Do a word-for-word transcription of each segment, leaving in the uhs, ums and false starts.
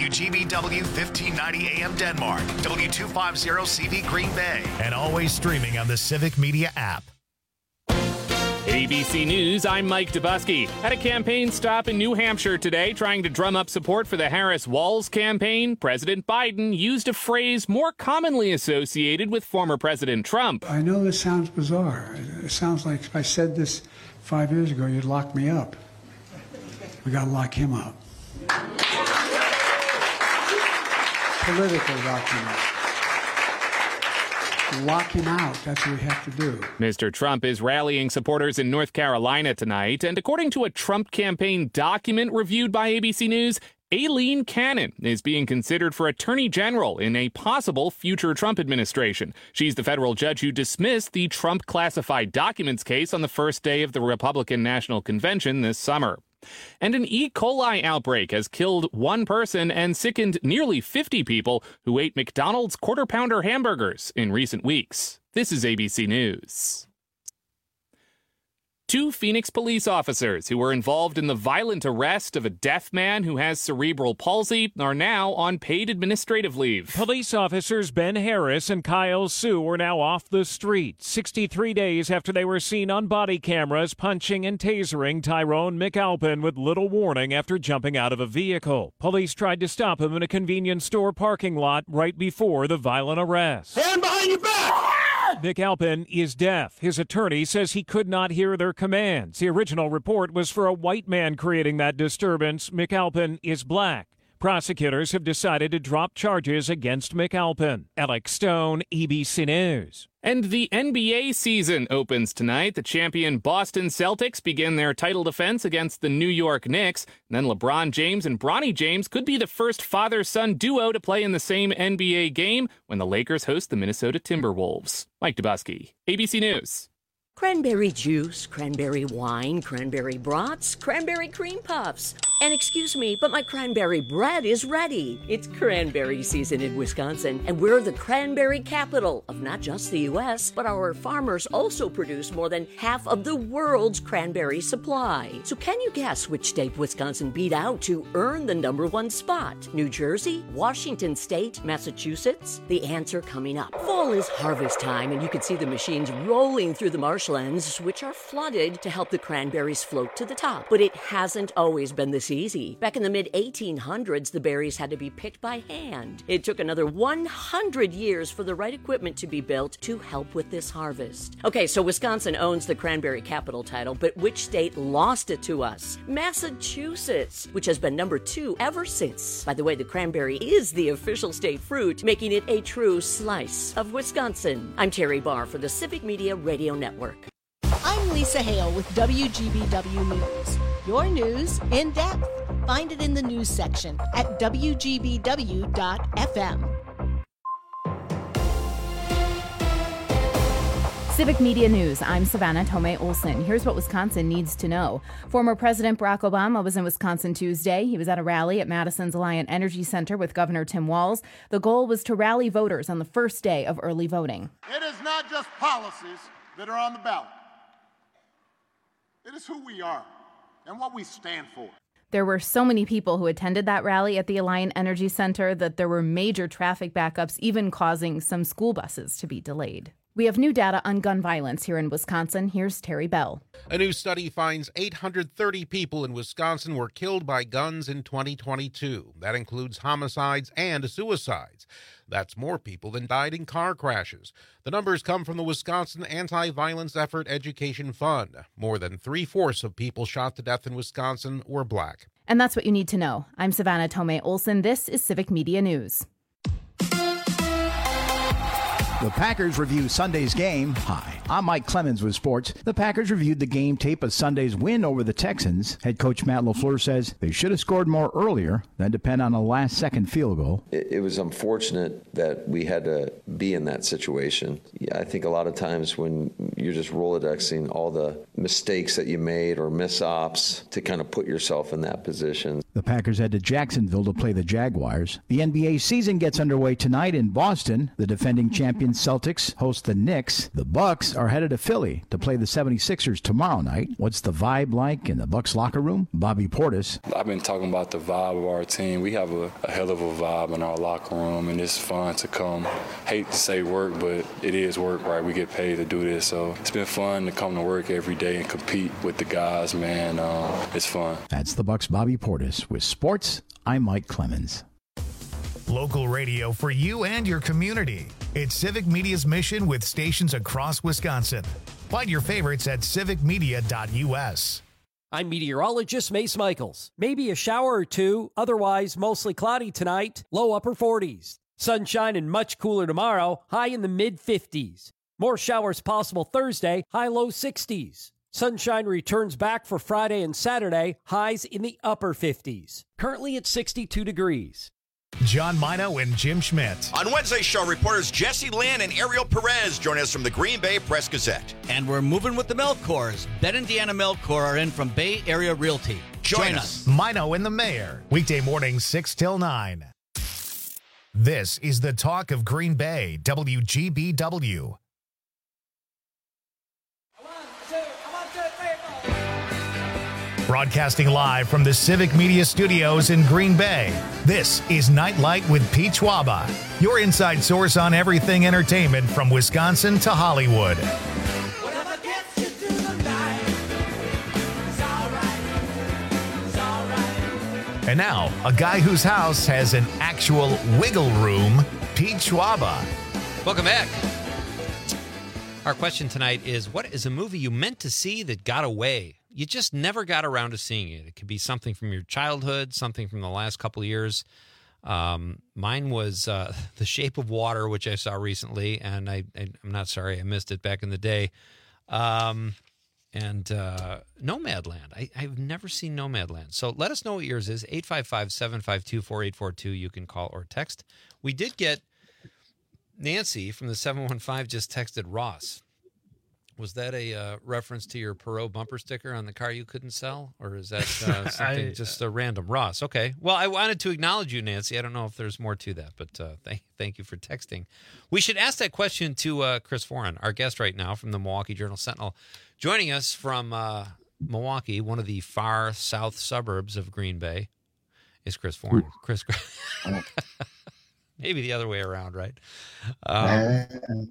W G B W fifteen ninety A M Denmark, W two fifty C V Green Bay, and always streaming on the Civic Media app. A B C News, I'm Mike Dubusky. At a campaign stop in New Hampshire today, trying to drum up support for the Harris-Walz campaign, President Biden used a phrase more commonly associated with former President Trump. I know this sounds bizarre. It sounds like if I said this five years ago, you'd lock me up. We got to lock him up. Politically lock him up. Lock him out. That's what we have to do. Mister Trump is rallying supporters in North Carolina tonight, and according to a Trump campaign document reviewed by A B C News, Aileen Cannon is being considered for Attorney General in a possible future Trump administration. She's the federal judge who dismissed the Trump classified documents case on the first day of the Republican National Convention this summer. And an E. coli outbreak has killed one person and sickened nearly fifty people who ate McDonald's Quarter Pounder hamburgers in recent weeks. This is A B C News. Two Phoenix police officers who were involved in the violent arrest of a deaf man who has cerebral palsy are now on paid administrative leave. Police officers Ben Harris and Kyle Sue are now off the street, sixty-three days after they were seen on body cameras punching and tasering Tyrone McAlpin with little warning after jumping out of a vehicle. Police tried to stop him in a convenience store parking lot right before the violent arrest. Stand behind your back! McAlpin is deaf. His attorney says he could not hear their commands. The original report was for a white man creating that disturbance. McAlpin is black. Prosecutors have decided to drop charges against McAlpin. Alex Stone, A B C News. And the N B A season opens tonight. The champion Boston Celtics begin their title defense against the New York Knicks. And then LeBron James and Bronny James could be the first father-son duo to play in the same N B A game when the Lakers host the Minnesota Timberwolves. Mike Dubusky, A B C News. Cranberry juice, cranberry wine, cranberry brats, cranberry cream puffs. And excuse me, but my cranberry bread is ready. It's cranberry season in Wisconsin, and we're the cranberry capital of not just the U S, but our farmers also produce more than half of the world's cranberry supply. So can you guess which state Wisconsin beat out to earn the number one spot? New Jersey, Washington State, Massachusetts? The answer coming up. Fall is harvest time, and you can see the machines rolling through the marshlands, which are flooded to help the cranberries float to the top. But it hasn't always been this easy. Back in the mid eighteen hundreds, the berries had to be picked by hand. It took another one hundred years for the right equipment to be built to help with this harvest. Okay, so Wisconsin owns the cranberry capital title, but which state lost it to us? Massachusetts, which has been number two ever since. By the way, the cranberry is the official state fruit, making it a true slice of Wisconsin. I'm Terry Barr for the Civic Media Radio Network. I'm Lisa Hale with W G B W News. Your news in depth. Find it in the news section at W G B W dot F M. Civic Media News, I'm Savannah Tomei Olson. Here's what Wisconsin needs to know. Former President Barack Obama was in Wisconsin Tuesday. He was at a rally at Madison's Alliant Energy Center with Governor Tim Walz. The goal was to rally voters on the first day of early voting. It is not just policies that are on the ballot. It is who we are and what we stand for. There were so many people who attended that rally at the Alliant Energy Center that there were major traffic backups, even causing some school buses to be delayed. We have new data on gun violence here in Wisconsin. Here's Terry Bell. A new study finds eight hundred thirty people in Wisconsin were killed by guns in twenty twenty-two. That includes homicides and suicides. That's more people than died in car crashes. The numbers come from the Wisconsin Anti-Violence Effort Education Fund. More than three-fourths of people shot to death in Wisconsin were black. And that's what you need to know. I'm Savannah Tomei Olson. This is Civic Media News. The Packers review Sunday's game. Hi, I'm Mike Clemens with sports. The Packers reviewed the game tape of Sunday's win over the Texans. Head coach Matt LaFleur says they should have scored more earlier than depend on a last-second field goal. It, it was unfortunate that we had to be in that situation. Yeah, I think a lot of times when you're just Rolodexing all the mistakes that you made or miss-ops to kind of put yourself in that position. The Packers head to Jacksonville to play the Jaguars. The N B A season gets underway tonight in Boston. The defending champion Celtics host the Knicks. The Bucks are headed to Philly to play the seventy-sixers tomorrow night. What's the vibe like in the Bucks locker room? Bobby Portis. I've been talking about the vibe of our team. We have a, a hell of a vibe in our locker room, and it's fun to come. Hate to say work, but it is work, right? We get paid to do this, so it's been fun to come to work every day and compete with the guys, man. Um, it's fun. That's the Bucks' Bobby Portis. With sports, I'm Mike Clemens. Local radio for you and your community. It's Civic Media's mission with stations across Wisconsin. Find your favorites at civic media dot u s. I'm meteorologist Mace Michaels. Maybe a shower or two, otherwise mostly cloudy tonight, low upper forties. Sunshine and much cooler tomorrow, high in the mid fifties. More showers possible Thursday, high low sixties. Sunshine returns back for Friday and Saturday, highs in the upper fifties. Currently at sixty-two degrees. John Mino and Jim Schmidt. On Wednesday's show, reporters Jesse Lynn and Ariel Perez join us from the Green Bay Press-Gazette. And we're moving with the Melkors. Ben and Deanna Melkor are in from Bay Area Realty. Join, join us. us. Mino and the Mayor. Weekday mornings six till nine. This is the talk of Green Bay, W G B W. Broadcasting live from the Civic Media Studios in Green Bay, this is Nightlight with Pete Schwaba, your inside source on everything entertainment from Wisconsin to Hollywood. And now, a guy whose house has an actual wiggle room, Pete Schwaba. Welcome back. Our question tonight is, what is a movie you meant to see that got away? You just never got around to seeing it. It could be something from your childhood, something from the last couple of years. Um, mine was uh, The Shape of Water, which I saw recently, and I, I, I'm not sorry I missed it back in the day. Um, and uh, Nomadland. I, I've never seen Nomadland. So let us know what yours is. eight five five, seven five two, four eight four two. You can call or text. We did get Nancy from the seven one five just texted Ross. Was that a uh, reference to your Perot bumper sticker on the car you couldn't sell? Or is that uh, something I, just a random? Ross, okay. Well, I wanted to acknowledge you, Nancy. I don't know if there's more to that, but uh, thank, thank you for texting. We should ask that question to uh, Chris Foran, our guest right now from the Milwaukee Journal-Sentinel. Joining us from uh, Milwaukee, one of the far south suburbs of Green Bay, is Chris Foran. Chris, maybe the other way around, right? Um,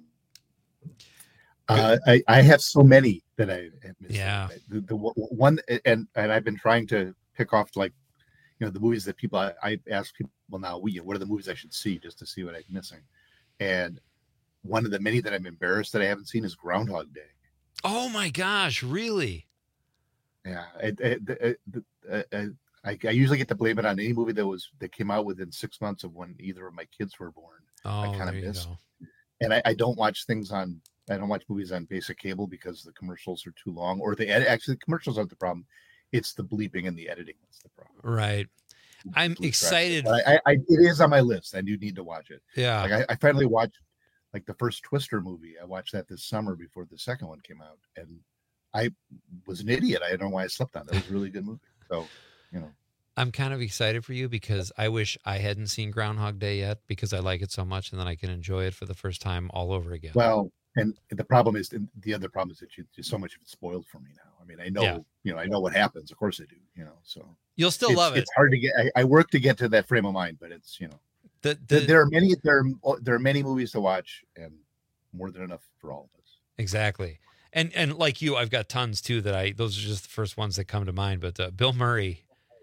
Uh, I, I have so many that I have missed. Yeah. The, the one, and and I've been trying to pick off, like, you know, the movies that people, I, I ask people now, we, what are the movies I should see just to see what I'm missing? And one of the many that I'm embarrassed that I haven't seen is Groundhog Day. Oh my gosh, really? Yeah. It, it, it, it, it, I, I usually get to blame it on any movie that was, that came out within six months of when either of my kids were born. Oh, I kind of there you miss. go. And I, I don't watch things on, I don't watch movies on basic cable because the commercials are too long, or the ed- actually the commercials aren't the problem. It's the bleeping and the editing that's the problem. Right. I'm excited. I, I, I, it is on my list. I do need to watch it. Yeah. Like I, I finally watched like the first Twister movie. I watched that this summer before the second one came out, and I was an idiot. I don't know why I slept on it. It was a really good movie. So, you know. I'm kind of excited for you because I wish I hadn't seen Groundhog Day yet because I like it so much, and then I can enjoy it for the first time all over again. Well, and the problem is, the other problem is that you, so much of it's spoiled for me now. I mean, I know, Yeah. you know, I know what happens. Of course I do, you know, so. You'll still it's, love it. It's hard to get, I, I work to get to that frame of mind, but it's, you know, the, the, the, there are many, there are, there are many movies to watch, and more than enough for all of us. Exactly. And, and like you, I've got tons too that I, those are just the first ones that come to mind, but uh, Bill Murray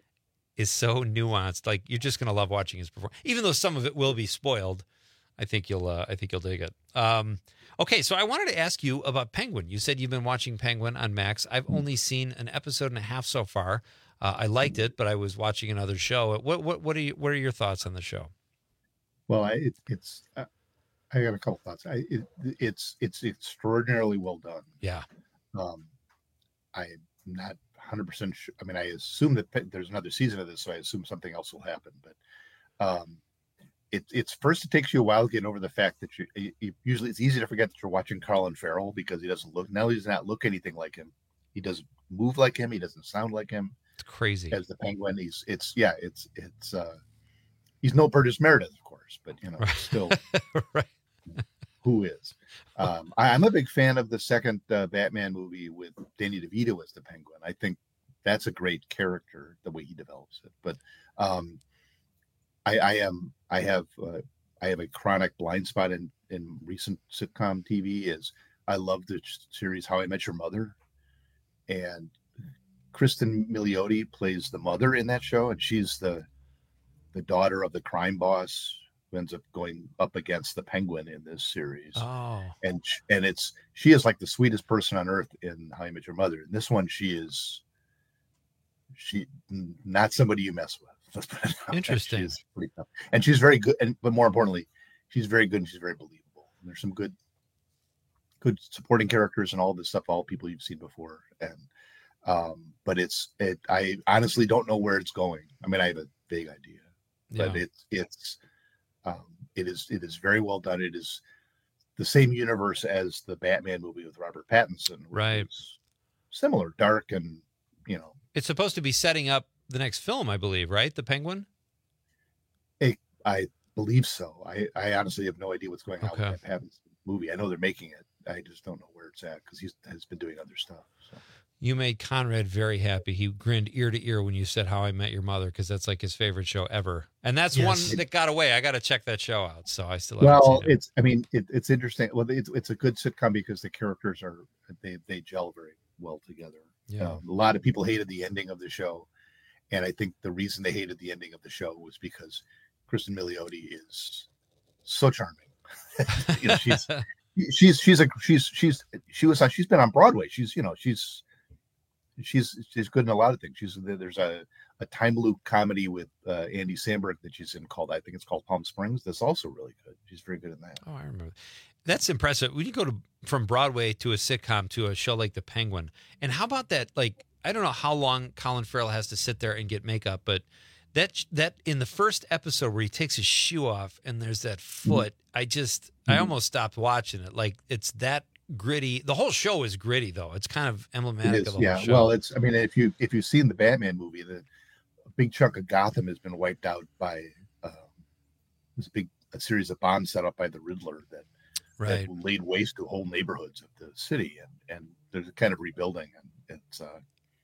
is so nuanced. Like, you're just going to love watching his performance, even though some of it will be spoiled. I think you'll, uh, I think you'll dig it. Um, okay. So I wanted to ask you about Penguin. You said you've been watching Penguin on Max. I've only seen an episode and a half so far. Uh, I liked it, but I was watching another show. What, what, what are you, what are your thoughts on the show? Well, I, it, it's, uh, I got a couple thoughts. I, it, it's, it's extraordinarily well done. Yeah. Um, I'm not one hundred percent sure. I mean, I assume that pe- there's another season of this, so I assume something else will happen. But um, it, it's first, it takes you a while getting over the fact that you, you, you usually it's easy to forget that you're watching Colin Farrell because he doesn't look, now he does not look anything like him. He doesn't move like him. He doesn't sound like him. It's crazy. As the Penguin, he's, it's, yeah, it's, it's, uh, he's no Burgess Meredith, of course, but, you know, right. still. Right. who is. Um, I, I'm a big fan of the second uh, Batman movie with Danny DeVito as the Penguin. I think that's a great character, the way he develops it. But um, I, I am, I have, uh, I have a chronic blind spot in in recent sitcom T V. Is I love the series How I Met Your Mother, and Kristen Milioti plays the mother in that show, and she's the the daughter of the crime boss who ends up going up against the Penguin in this series. Oh, and and it's she is like the sweetest person on earth in How I Met Your Mother. In this one, she is she not somebody you mess with. Let's put it that way. Interesting. She's pretty tough, and she's very good. And but more importantly, she's very good and she's very believable. And there's some good, good supporting characters and all this stuff, all people you've seen before. And um, but it's it. I honestly don't know where it's going. I mean, I have a vague idea, but Yeah. it's it's um, it is it is very well done. It is the same universe as the Batman movie with Robert Pattinson, which Right. is similar, dark, and you know. It's supposed to be setting up the next film, I believe, right? The Penguin? I, I believe so. I, I honestly have no idea what's going on Okay. with that Pattinson movie. I know they're making it. I just don't know where it's at because he has been doing other stuff. So. You made Conrad very happy. He grinned ear to ear when you said How I Met Your Mother, because that's like his favorite show ever. And that's Yes. one that got away. I got to check that show out. So I still haven't Well, seen it. it's. I mean, it, it's interesting. Well, it's it's a good sitcom because the characters are they they gel very well together. Yeah. Um, a lot of people hated the ending of the show, and I think the reason they hated the ending of the show was because Kristen Milioti is so charming. you know, she's she's she's a she's she's she was on, she's been on Broadway. She's you know she's she's she's good in a lot of things. She's there's a a time loop comedy with uh, Andy Samberg that she's in called I think it's called Palm Springs. That's also really good. She's very good in that. Oh, I remember. That's impressive. When you go to from Broadway to a sitcom to a show like The Penguin, and how about that? Like, I don't know how long Colin Farrell has to sit there and get makeup, but that that in the first episode where he takes his shoe off and there's that foot, I just I Mhm. almost stopped watching it. Like, it's that gritty. The whole show is gritty, though. It's kind of It emblematic is, of the yeah. whole show. Well, it's. I mean, if you if you've seen the Batman movie, the a big chunk of Gotham has been wiped out by um, this big a series of bombs set up by the Riddler that, Right. that laid waste to whole neighborhoods of the city, and and there's a kind of rebuilding, and it's uh,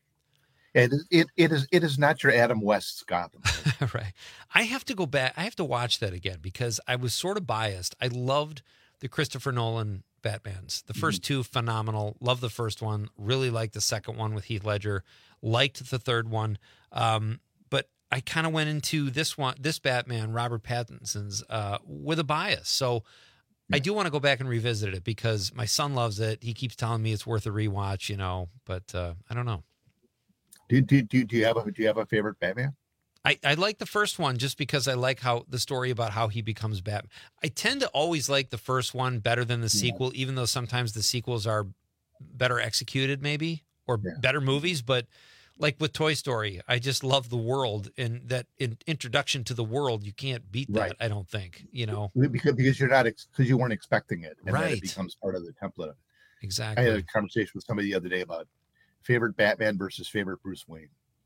and it it, it is it is not your Adam West's Gotham. Right. I have to go back. I have to watch that again because I was sort of biased. I loved the Christopher Nolan Batmans. The first two, phenomenal. Love the first one. Really liked the second one with Heath Ledger. Liked the third one. Um, but I kind of went into this one, this Batman, Robert Pattinson's, uh, with a bias. So I do want to go back and revisit it because my son loves it. He keeps telling me it's worth a rewatch, you know, but uh, I don't know. Do, do do do you have a do you have a favorite Batman? I, I like the first one just because I like how the story about how he becomes Batman. I tend to always like the first one better than the sequel, even though sometimes the sequels are better executed, maybe, or Yeah. better movies. But like with Toy Story, I just love the world, and that in, introduction to the world, you can't beat that. Right. I don't think, you know. Because because you're not because you weren't expecting it, and then Right. it becomes part of the template of it. Exactly. I had a conversation with somebody the other day about favorite Batman versus favorite Bruce Wayne.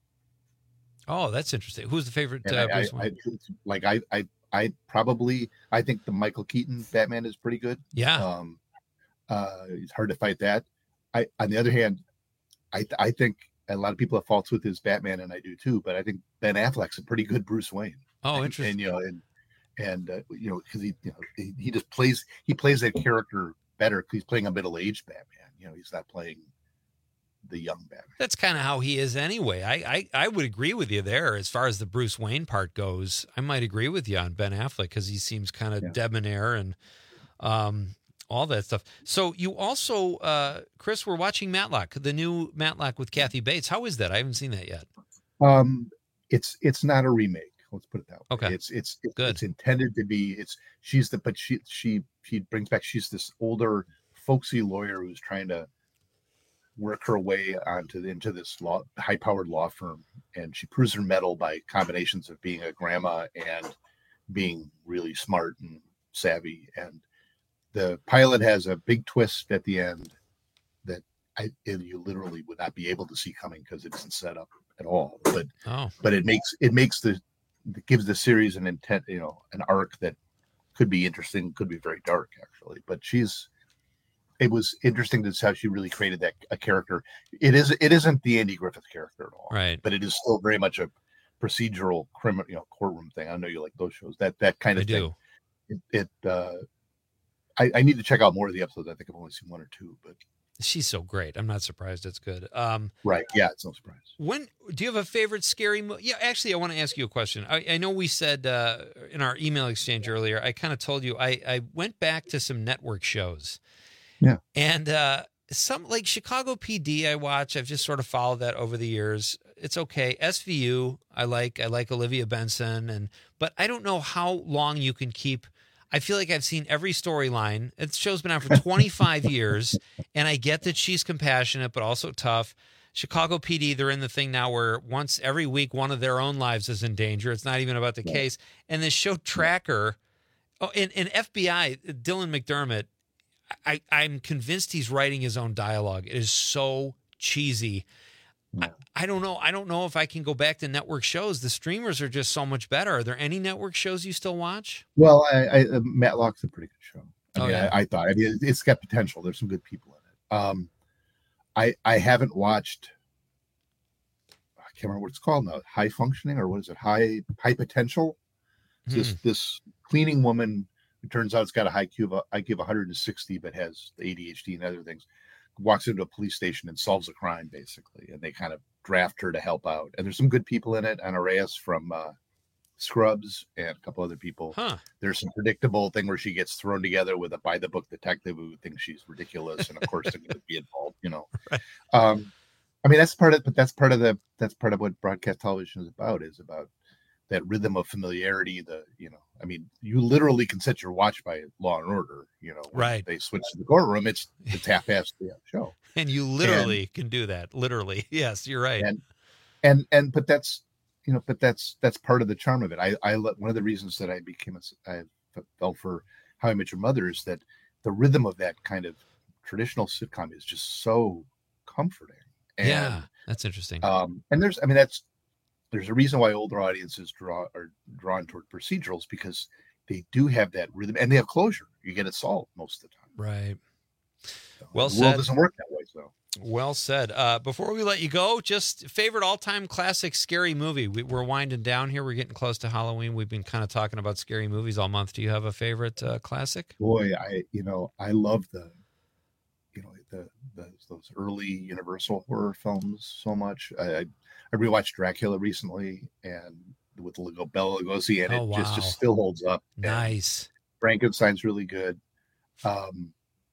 Oh, that's interesting. Who's the favorite And uh, I, Bruce I, Wayne? I, like I, I, I probably I think the Michael Keaton Batman is pretty good. Yeah. Um, uh, it's hard to fight that. I, on the other hand, I, I think a lot of people have faults with his Batman, and I do too. But I think Ben Affleck's a pretty good Bruce Wayne. Oh, and, interesting. And you know, and and uh, you know, because he, you know, he, he just plays he plays that character better because he's playing a middle aged Batman. You know, he's not playing the young Batman. That's kind of how he is anyway. I, I I would agree with you there as far as the Bruce Wayne part goes. I might agree with you on Ben Affleck because he seems kind of Yeah. debonair and um, all that stuff. So you also, uh, Chris, we're watching Matlock, the new Matlock with Kathy Bates. How is that? I haven't seen that yet. Um, it's it's not a remake. Let's put it that way. Okay. It's it's it's, Good. it's intended to be. It's she's the but she she she brings back. She's this older folksy lawyer who's trying to work her way onto the, into this law high powered law firm, and she proves her mettle by combinations of being a grandma and being really smart and savvy. And the pilot has a big twist at the end that I you literally would not be able to see coming because it isn't set up at all. But Oh, but it makes it makes the it gives the series an intent, you know, an arc that could be interesting, could be very dark actually. But she's it was interesting to see how she really created that a character. It is it isn't the Andy Griffith character at all, right? But it is still very much a procedural criminal, you know, courtroom thing. I know you like those shows. That that kind of I thing. do. It, it uh, I, I need to check out more of the episodes. I think I've only seen one or two, but she's so great. I'm not surprised. It's good. Um, right? Yeah, it's no surprise. When do you have a favorite scary movie? Yeah, actually, I want to ask you a question. I, I know we said uh, in our email exchange earlier. I kind of told you I I went back to some network shows. Yeah, and uh, some like Chicago P D. I watch. I've just sort of followed that over the years. It's okay. S V U. I like. I like Olivia Benson, and but I don't know how long you can keep. I feel like I've seen every storyline. The show's been on for twenty-five years, and I get that she's compassionate, but also tough. Chicago P D, they're in the thing now where once every week one of their own lives is in danger. It's not even about the case. And this show Tracker, oh, and, and F B I, Dylan McDermott, I, I'm convinced he's writing his own dialogue. It is so cheesy. I, I don't know. I don't know if I can go back to network shows. The streamers are just so much better. Are there any network shows you still watch? Well, I, I, uh, Matlock's a pretty good show. I, Oh, mean, yeah. I, I thought I mean, it's got potential. There's some good people in it. Um, I I haven't watched. I can't remember what it's called now. High functioning or what is it? High high potential. It's This this cleaning woman. It turns out it's got a high I Q of I Q of one hundred sixty, but has A D H D and other things. Walks into a police station and solves a crime, basically, and they kind of draft her to help out. And there's some good people in it. Anna Reyes from uh, Scrubs and a couple other people. Huh. There's some predictable thing where she gets thrown together with a by the book detective who thinks she's ridiculous, and of course they're going to be involved. You know, Right. um, I mean that's part of, but that's part of the that's part of what broadcast television is about. Is about that rhythm of familiarity. The you know, I mean, you literally can set your watch by Law and Order. You know, when Right. They switch to the courtroom. It's it's half-assed the show. And you literally can do that. Literally. Yes, you're right. And and and but that's you know, but that's that's part of the charm of it. I I let one of the reasons that I became a I fell for How I Met Your Mother is that the rhythm of that kind of traditional sitcom is just so comforting. And, yeah, that's interesting. Um, and there's I mean that's there's a reason why older audiences draw are drawn toward procedurals because they do have that rhythm and they have closure. You get it solved most of the time. Right. Well the world said. doesn't work that way, so. Well said. Uh, before we let you go, just favorite all-time classic scary movie. We, we're winding down here. We're getting close to Halloween. We've been kind of talking about scary movies all month. Do you have a favorite uh, classic? Boy, I you know I love the you know the, the those early Universal horror films so much. I I, I rewatched Dracula recently and with Lego Bela Lugosi, and Oh, it just wow. just still holds up. And Nice. Frankenstein's really good. Um,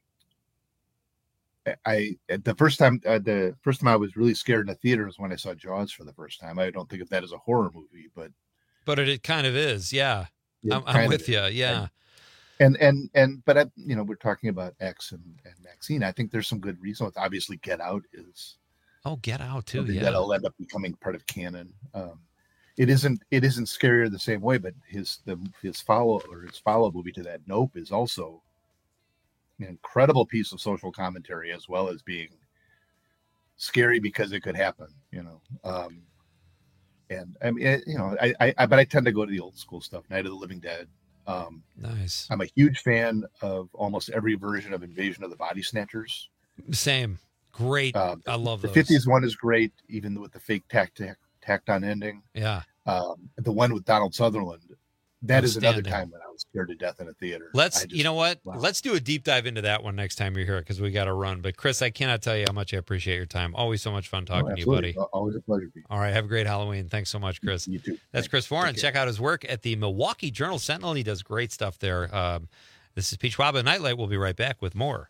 I at the first time uh, the first time I was really scared in the theater was when I saw Jaws for the first time. I don't think of that as a horror movie, but But it, it kind of is. Yeah. it I'm, I'm kind of with is. you. Yeah. And and and but I, you know we're talking about X and, and Maxine. I think there's some good reason. Obviously, Get Out is Oh, Get Out too. something Yeah. that'll end up becoming part of canon. Um, it isn't it isn't scarier the same way, but his the his follow or his follow movie to that, Nope, is also an incredible piece of social commentary as well as being scary because it could happen. You know, um, and I mean, it- you know, I, I I but I tend to go to the old school stuff, Night of the Living Dead. Um, Nice. I'm a huge fan of almost every version of Invasion of the Body Snatchers. Same. Great. Uh, I love the those. fifties one is great, even with the fake tack, tack, tacked on ending. Yeah. Um, the one with Donald Sutherland, that is another Outstanding. time when I was scared to death in a theater. Let's, I just- you know what? wow. Let's do a deep dive into that one next time you're here because we got to run. But Chris, I cannot tell you how much I appreciate your time. Always so much fun talking Oh, to you, buddy. absolutely. Always a pleasure. Pete. All right. Have a great Halloween. Thanks so much, Chris. You too. That's Chris Foran. Check out his work at the Milwaukee Journal Sentinel. He does great stuff there. Um, this is Pete Schwab at Nightlight. We'll be right back with more.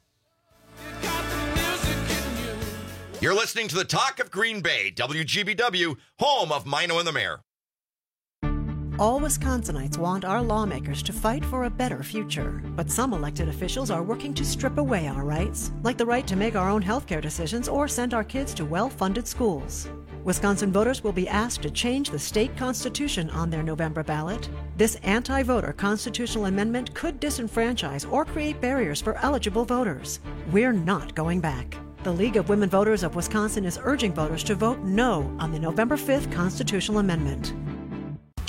You're listening to the Talk of Green Bay, W G B W, home of Mino and the Mayor. All Wisconsinites want our lawmakers to fight for a better future. But some elected officials are working to strip away our rights, like the right to make our own healthcare decisions or send our kids to well-funded schools. Wisconsin voters will be asked to change the state constitution on their November ballot. This anti-voter constitutional amendment could disenfranchise or create barriers for eligible voters. We're not going back. The League of Women Voters of Wisconsin is urging voters to vote no on the November fifth constitutional amendment.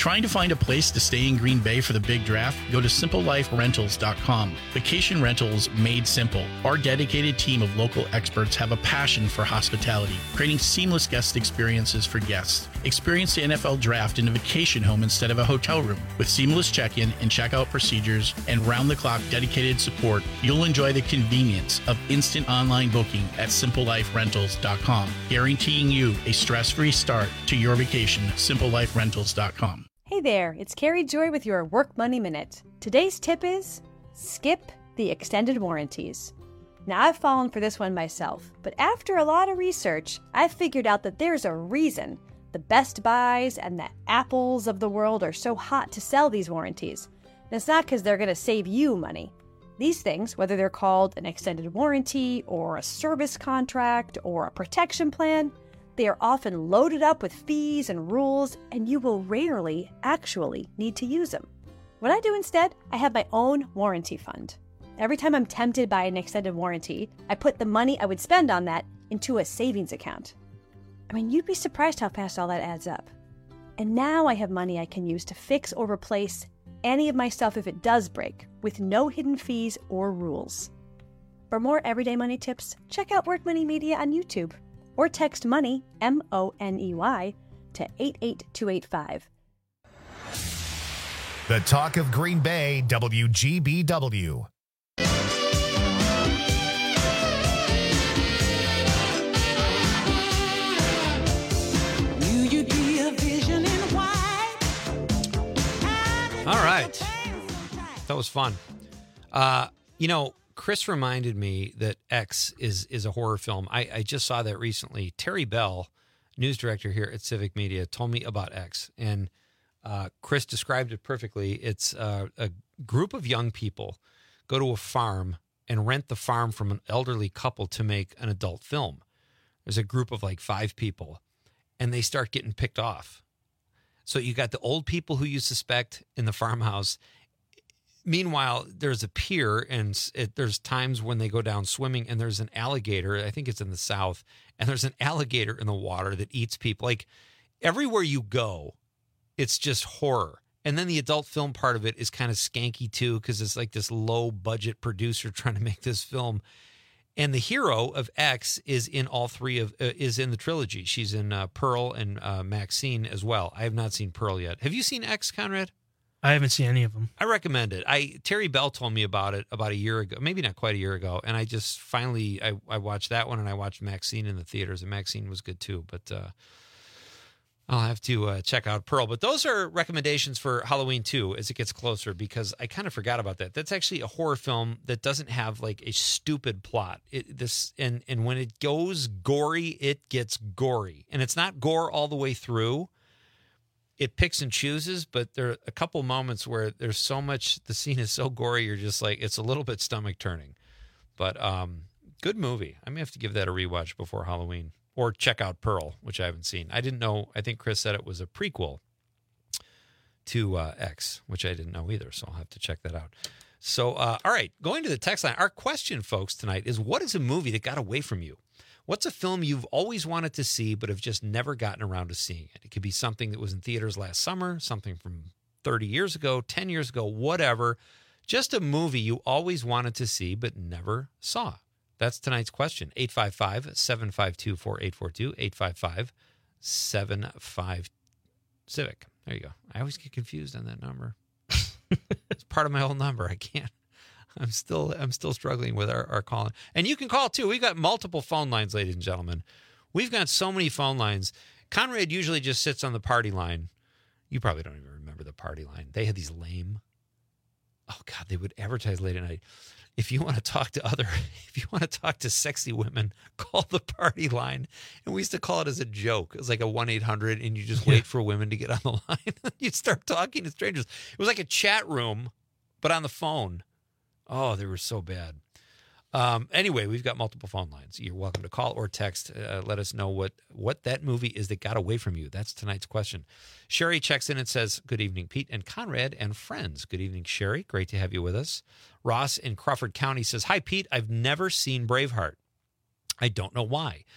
Trying to find a place to stay in Green Bay for the big draft? Go to simple life rentals dot com. Vacation rentals made simple. Our dedicated team of local experts have a passion for hospitality, creating seamless guest experiences for guests. Experience the N F L draft in a vacation home instead of a hotel room. With seamless check-in and check-out procedures and round-the-clock dedicated support, you'll enjoy the convenience of instant online booking at simple life rentals dot com, guaranteeing you a stress-free start to your vacation. simple life rentals dot com. Hey there, it's Carrie Joy with your Work Money Minute. Today's tip is skip the extended warranties. Now, I've fallen for this one myself, but after a lot of research, I've figured out that there's a reason the Best Buys and the Apples of the world are so hot to sell these warranties. And it's not because they're going to save you money. These things, whether they're called an extended warranty or a service contract or a protection plan, they are often loaded up with fees and rules, and you will rarely actually need to use them. What I do instead, I have my own warranty fund. Every time I'm tempted by an extended warranty, I put the money I would spend on that into a savings account. I mean, you'd be surprised how fast all that adds up. And now I have money I can use to fix or replace any of my stuff if it does break, with no hidden fees or rules. For more everyday money tips, check out Work Money Media on YouTube, or text MONEY, M O N E Y, to eight eight two eight five. The Talk of Green Bay, W G B W. All right. That was fun. Uh, you know, Chris reminded me that X is is a horror film. I, I just saw that recently. Terry Bell, news director here at Civic Media, told me about X. And uh, Chris described it perfectly. It's uh, a group of young people go to a farm and rent the farm from an elderly couple to make an adult film. There's a group of like five people, and they start getting picked off. So you got the old people who you suspect in the farmhouse. Meanwhile, there's a pier, and it, there's times when they go down swimming, and there's an alligator. I think it's in the South, and there's an alligator in the water that eats people. Like, everywhere you go, it's just horror. And then the adult film part of it is kind of skanky, too, because it's like this low-budget producer trying to make this film. And the hero of X is in all three of uh, is in the trilogy. She's in uh, Pearl and uh, Maxine as well. I have not seen Pearl yet. Have you seen X, Conrad? I haven't seen any of them. I recommend it. I Terry Bell told me about it about a year ago, maybe not quite a year ago, and I just finally I, I watched that one, and I watched Maxine in the theaters, and Maxine was good too. But uh, I'll have to uh, check out Pearl. But those are recommendations for Halloween too, as it gets closer, because I kind of forgot about that. That's actually a horror film that doesn't have like a stupid plot. It, this and and when it goes gory, it gets gory, and it's not gore all the way through. It picks and chooses, but there are a couple moments where there's so much, the scene is so gory, you're just like, it's a little bit stomach turning. But um, good movie. I may have to give that a rewatch before Halloween. Or check out Pearl, which I haven't seen. I didn't know, I think Chris said it was a prequel to uh, X, which I didn't know either, so I'll have to check that out. So, uh, all right, going to the text line. Our question, folks, tonight is, what is a movie that got away from you? What's a film you've always wanted to see but have just never gotten around to seeing it? It could be something that was in theaters last summer, something from thirty years ago, ten years ago, whatever. Just a movie you always wanted to see but never saw. That's tonight's question. eight five five, seven five two, four eight four two, eight five five, seven five Civic. There you go. I always get confused on that number. It's part of my old number. I can't. I'm still I'm still struggling with our, our calling. And you can call, too. We've got multiple phone lines, ladies and gentlemen. We've got so many phone lines. Conrad usually just sits on the party line. You probably don't even remember the party line. They had these lame, oh, God, they would advertise late at night. If you want to talk to other, if you want to talk to sexy women, call the party line. And we used to call it as a joke. It was like a one eight hundred, and you just wait for women to get on the line. You'd start talking to strangers. It was like a chat room, but on the phone. Oh, they were so bad. Um, anyway, we've got multiple phone lines. You're welcome to call or text. Uh, let us know what, what that movie is that got away from you. That's tonight's question. Sherry checks in and says, good evening, Pete and Conrad and friends. Good evening, Sherry. Great to have you with us. Ross in Crawford County says, hi, Pete. I've never seen Braveheart. I don't know why.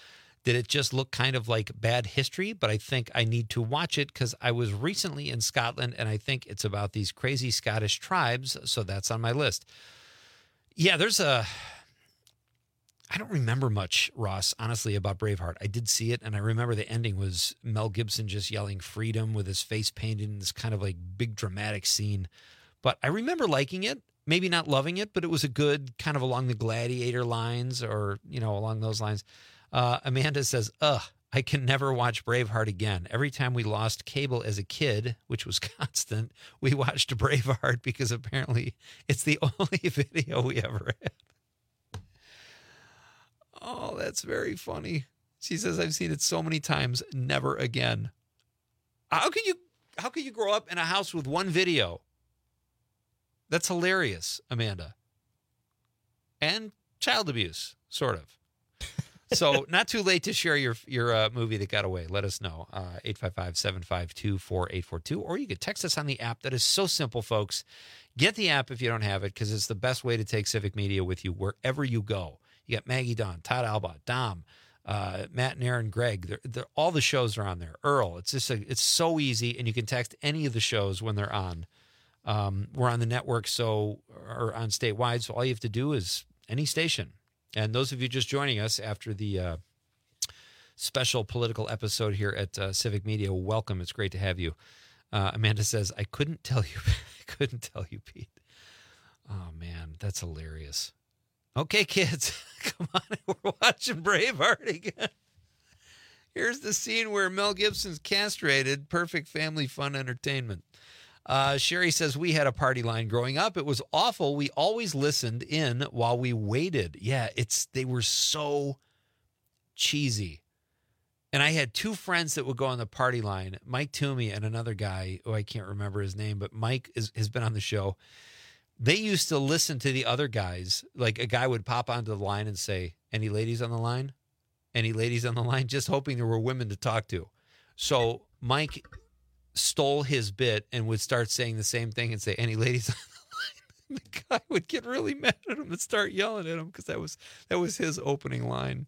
Did it just look kind of like bad history? But I think I need to watch it because I was recently in Scotland, and I think it's about these crazy Scottish tribes, so that's on my list. Yeah, there's a... I don't remember much, Ross, honestly, about Braveheart. I did see it, and I remember the ending was Mel Gibson just yelling freedom with his face painted in this kind of like big dramatic scene. But I remember liking it, maybe not loving it, but it was a good kind of along the Gladiator lines or, you know, along those lines. Uh, Amanda says, ugh, I can never watch Braveheart again. Every time we lost cable as a kid, which was constant, we watched Braveheart because apparently it's the only video we ever had. Oh, that's very funny. She says, I've seen it so many times, never again. How could you how could you grow up in a house with one video? That's hilarious, Amanda. And child abuse, sort of. So not too late to share your your uh, movie that got away. Let us know. Uh, eight five five, seven five two, four eight four two. Or you could text us on the app. That is so simple, folks. Get the app if you don't have it because it's the best way to take Civic Media with you wherever you go. You got Maggie Dawn, Todd Alba, Dom, uh, Matt and Aaron, Greg. They're, they're, all the shows are on there. Earl. It's just a, it's so easy, and you can text any of the shows when they're on. Um, we're on the network, so or on statewide. So all you have to do is any station. And those of you just joining us after the uh, special political episode here at uh, Civic Media, welcome. It's great to have you. Uh, Amanda says, "I couldn't tell you, I couldn't tell you, Pete." Oh man, that's hilarious. Okay, kids, come on. We're watching Braveheart again. Here's the scene where Mel Gibson's castrated. Perfect family fun entertainment. Uh, Sherry says, we had a party line growing up. It was awful. We always listened in while we waited. Yeah, it's they were so cheesy. And I had two friends that would go on the party line, Mike Toomey and another guy, who I can't remember his name, but Mike is, has been on the show. They used to listen to the other guys. Like a guy would pop onto the line and say, any ladies on the line? Any ladies on the line? Just hoping there were women to talk to. So Mike stole his bit and would start saying the same thing and say, any ladies on the line? The guy would get really mad at him and start yelling at him because that was that was his opening line.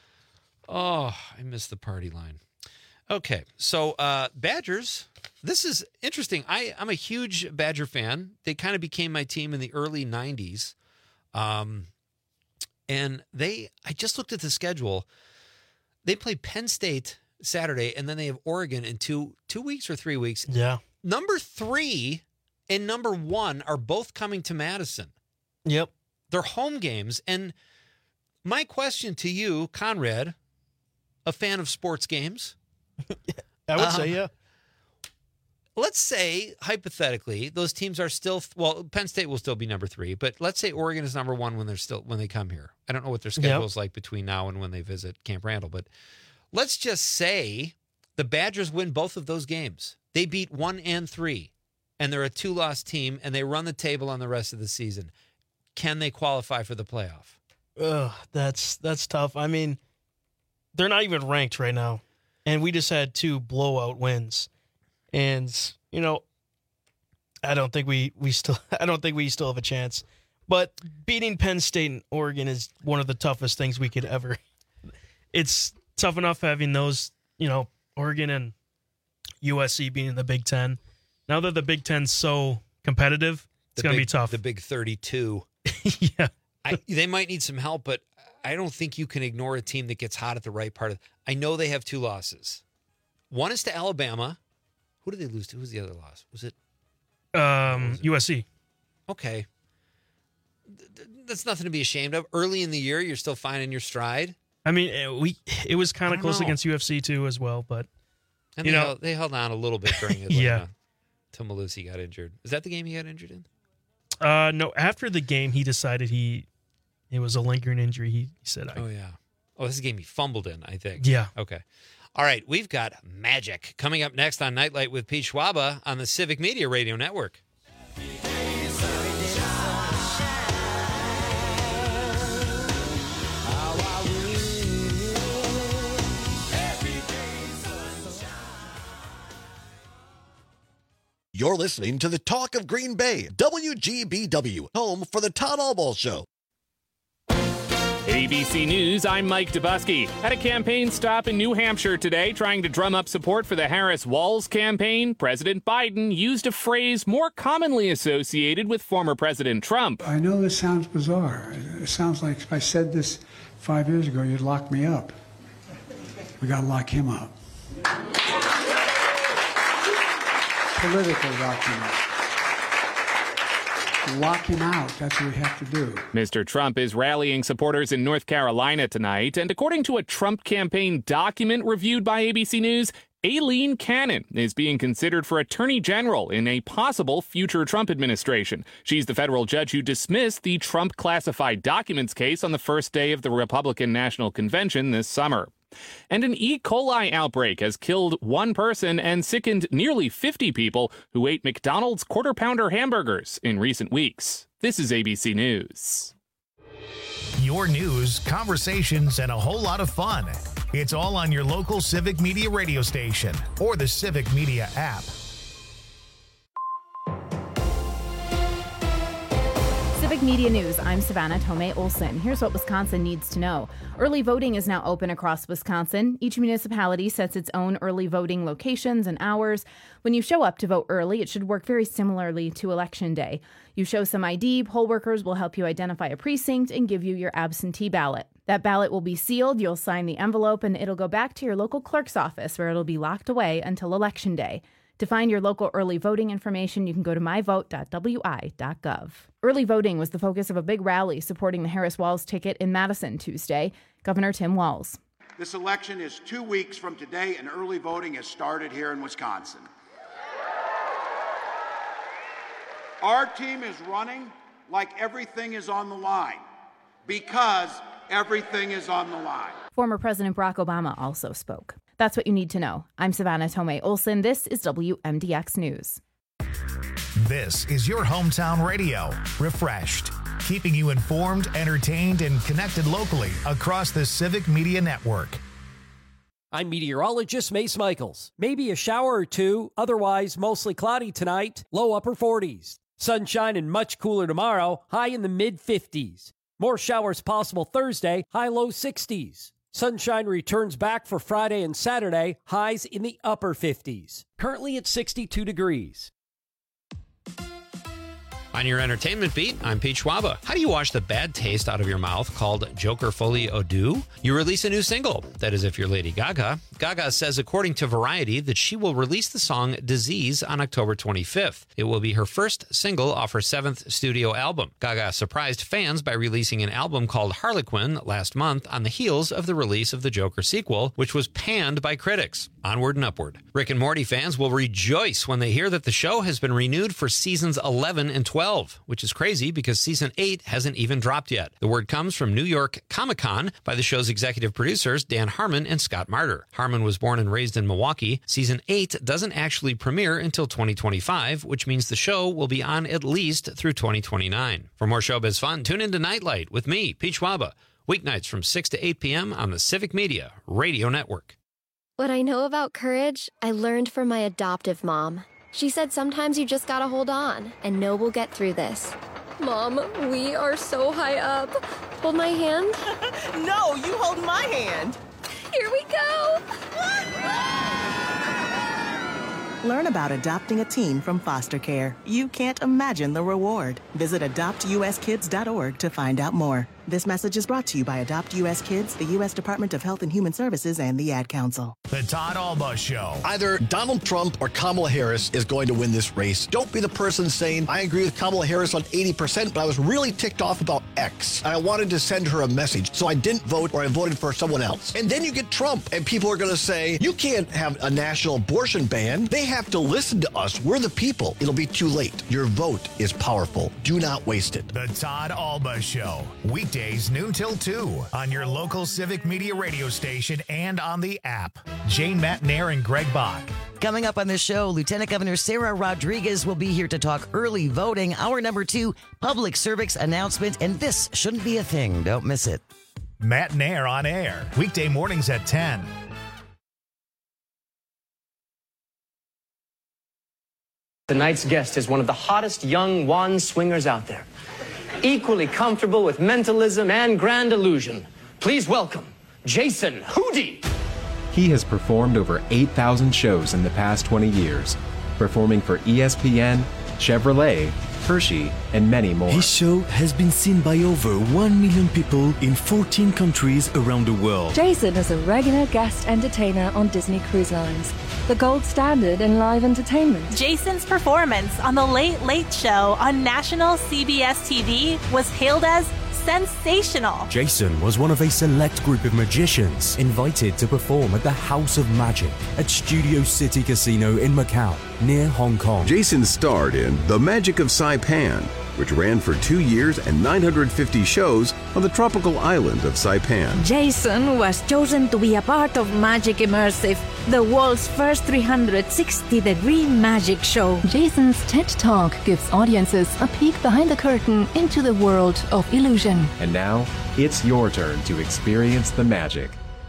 Oh, I missed the party line. Okay, so uh, Badgers, this is interesting. I, I'm a huge Badger fan. They kind of became my team in the early nineties. Um, and they, I just looked at the schedule. They play Penn State Saturday, and then they have Oregon in two two weeks or three weeks. Yeah. Number three and number one are both coming to Madison. Yep. They're home games. And my question to you, Conrad, a fan of sports games. I would um, say, yeah. Let's say, hypothetically, those teams are still, well, Penn State will still be number three, but let's say Oregon is number one when they're still, when they come here. I don't know what their schedule Yep. is like between now and when they visit Camp Randall, but let's just say the Badgers win both of those games. They beat one and three, and they're a two-loss team, and they run the table on the rest of the season. Can they qualify for the playoff? Ugh, that's that's tough. I mean, they're not even ranked right now, and we just had two blowout wins. And you know, I don't think we, we still I don't think we still have a chance. But beating Penn State and Oregon is one of the toughest things we could ever. It's tough enough having those, you know, Oregon and U S C being in the Big Ten. Now that the Big Ten's so competitive, it's going to be tough. The Big thirty-two. Yeah, I, they might need some help, but I don't think you can ignore a team that gets hot at the right part of. I know they have two losses. One is to Alabama. Who did they lose to? Who's the other loss? Was it? Um, was it? U S C. Okay. That's nothing to be ashamed of. Early in the year, you're still finding your stride. I mean, it, we it was kind of close know. against U F C too as well, but And you they, know, held, they held on a little bit during it. Yeah. Till Malusi got injured. Is that the game he got injured in? uh, no. After the game, he decided he it was a lingering injury. He said, I, Oh, yeah. Oh, this is a game he fumbled in, I think. Yeah. Okay. All right. We've got Magic coming up next on Nightlight with Pete Schwaba on the Civic Media Radio Network. You're listening to the Talk of Green Bay, W G B W, home for the Todd Albaugh Show. A B C News, I'm Mike Dubusky. At a campaign stop in New Hampshire today, trying to drum up support for the Harris-Walz campaign, President Biden used a phrase more commonly associated with former President Trump. I know this sounds bizarre. It sounds like if I said this five years ago, you'd lock me up. We got to lock him up. Politically lock him up. Lock him out. That's what we have to do. Mister Trump is rallying supporters in North Carolina tonight, and according to a Trump campaign document reviewed by A B C News, Aileen Cannon is being considered for Attorney General in a possible future Trump administration. She's the federal judge who dismissed the Trump classified documents case on the first day of the Republican National Convention this summer. And an E. coli outbreak has killed one person and sickened nearly fifty people who ate McDonald's Quarter Pounder hamburgers in recent weeks. This is A B C News. Your news, conversations, and a whole lot of fun. It's all on your local Civic Media radio station or the Civic Media app. Civic Media News, I'm Savannah Tomei Olson. Here's what Wisconsin needs to know. Early voting is now open across Wisconsin. Each municipality sets its own early voting locations and hours. When you show up to vote early, it should work very similarly to Election Day. You show some I D, poll workers will help you identify a precinct and give you your absentee ballot. That ballot will be sealed, you'll sign the envelope, and it'll go back to your local clerk's office where it'll be locked away until Election Day. To find your local early voting information, you can go to my vote dot w i dot gov. Early voting was the focus of a big rally supporting the Harris-Walz ticket in Madison Tuesday. Governor Tim Walz. This election is two weeks from today, and early voting has started here in Wisconsin. Our team is running like everything is on the line, because everything is on the line. Former President Barack Obama also spoke. That's what you need to know. I'm Savannah Tomei Olson. This is W M D X News. This is your hometown radio, refreshed, keeping you informed, entertained, and connected locally across the Civic Media Network. I'm meteorologist Mace Michaels. Maybe a shower or two, otherwise mostly cloudy tonight, low upper forties. Sunshine and much cooler tomorrow, high in the mid fifties. More showers possible Thursday, high low sixties. Sunshine returns back for Friday and Saturday, highs in the upper fifties. Currently at sixty-two degrees. On your entertainment beat, I'm Pete Schwaba. How do you wash the bad taste out of your mouth called Joker Folie Eau Douce? You release a new single. That is if you're Lady Gaga. Gaga says, according to Variety, that she will release the song Disease on October twenty-fifth. It will be her first single off her seventh studio album. Gaga surprised fans by releasing an album called Harlequin last month on the heels of the release of the Joker sequel, which was panned by critics. Onward and upward. Rick and Morty fans will rejoice when they hear that the show has been renewed for seasons eleven and twelve, which is crazy because season eight hasn't even dropped yet. The word comes from New York Comic-Con by the show's executive producers Dan Harmon and Scott Marder. Harmon was born and raised in Milwaukee. Season eight doesn't actually premiere until twenty twenty-five, which means the show will be on at least through twenty twenty-nine. For more showbiz fun, tune into Nightlight with me, Pete Schwaba, weeknights from six to eight p.m. on the Civic Media Radio Network. What I know about courage, I learned from my adoptive mom. She said sometimes you just gotta hold on and know we'll get through this. Mom, we are so high up. Hold my hand. No, you hold my hand. Here we go. Learn about adopting a teen from foster care. You can't imagine the reward. Visit adopt u s kids dot org to find out more. This message is brought to you by Adopt U S Kids, the U S Department of Health and Human Services, and the Ad Council. The Todd Alba Show. Either Donald Trump or Kamala Harris is going to win this race. Don't be the person saying, I agree with Kamala Harris on eighty percent, but I was really ticked off about X. And I wanted to send her a message, so I didn't vote or I voted for someone else. And then you get Trump, and people are going to say, you can't have a national abortion ban. They have to listen to us. We're the people. It'll be too late. Your vote is powerful. Do not waste it. The Todd Alba Show. Weekdays noon till two on your local Civic Media radio station and on the app. Jane Matnair and Greg Bach. Coming up on this show, Lieutenant Governor Sarah Rodriguez will be here to talk early voting. Hour number two, public service announcement, and this shouldn't be a thing. Don't miss it. Matnair on air, weekday mornings at ten. Tonight's guest is one of the hottest young wand swingers out there. equally comfortable with mentalism and grand illusion. Please welcome Jason Hootie. He has performed over eight thousand shows in the past twenty years, performing for E S P N, Chevrolet, Hershey, and many more. His show has been seen by over one million people in fourteen countries around the world. Jason is a regular guest entertainer on Disney Cruise Lines, the gold standard in live entertainment. Jason's performance on The Late Late Show on national C B S T V was hailed as sensational. Jason was one of a select group of magicians invited to perform at the House of Magic at Studio City Casino in Macau, near Hong Kong. Jason starred in The Magic of Saipan, which ran for two years and nine hundred fifty shows on the tropical island of Saipan. Jason was chosen to be a part of Magic Immersive, the world's first three hundred sixty degree magic show. Jason's TED Talk gives audiences a peek behind the curtain into the world of illusion. And now, it's your turn to experience the magic.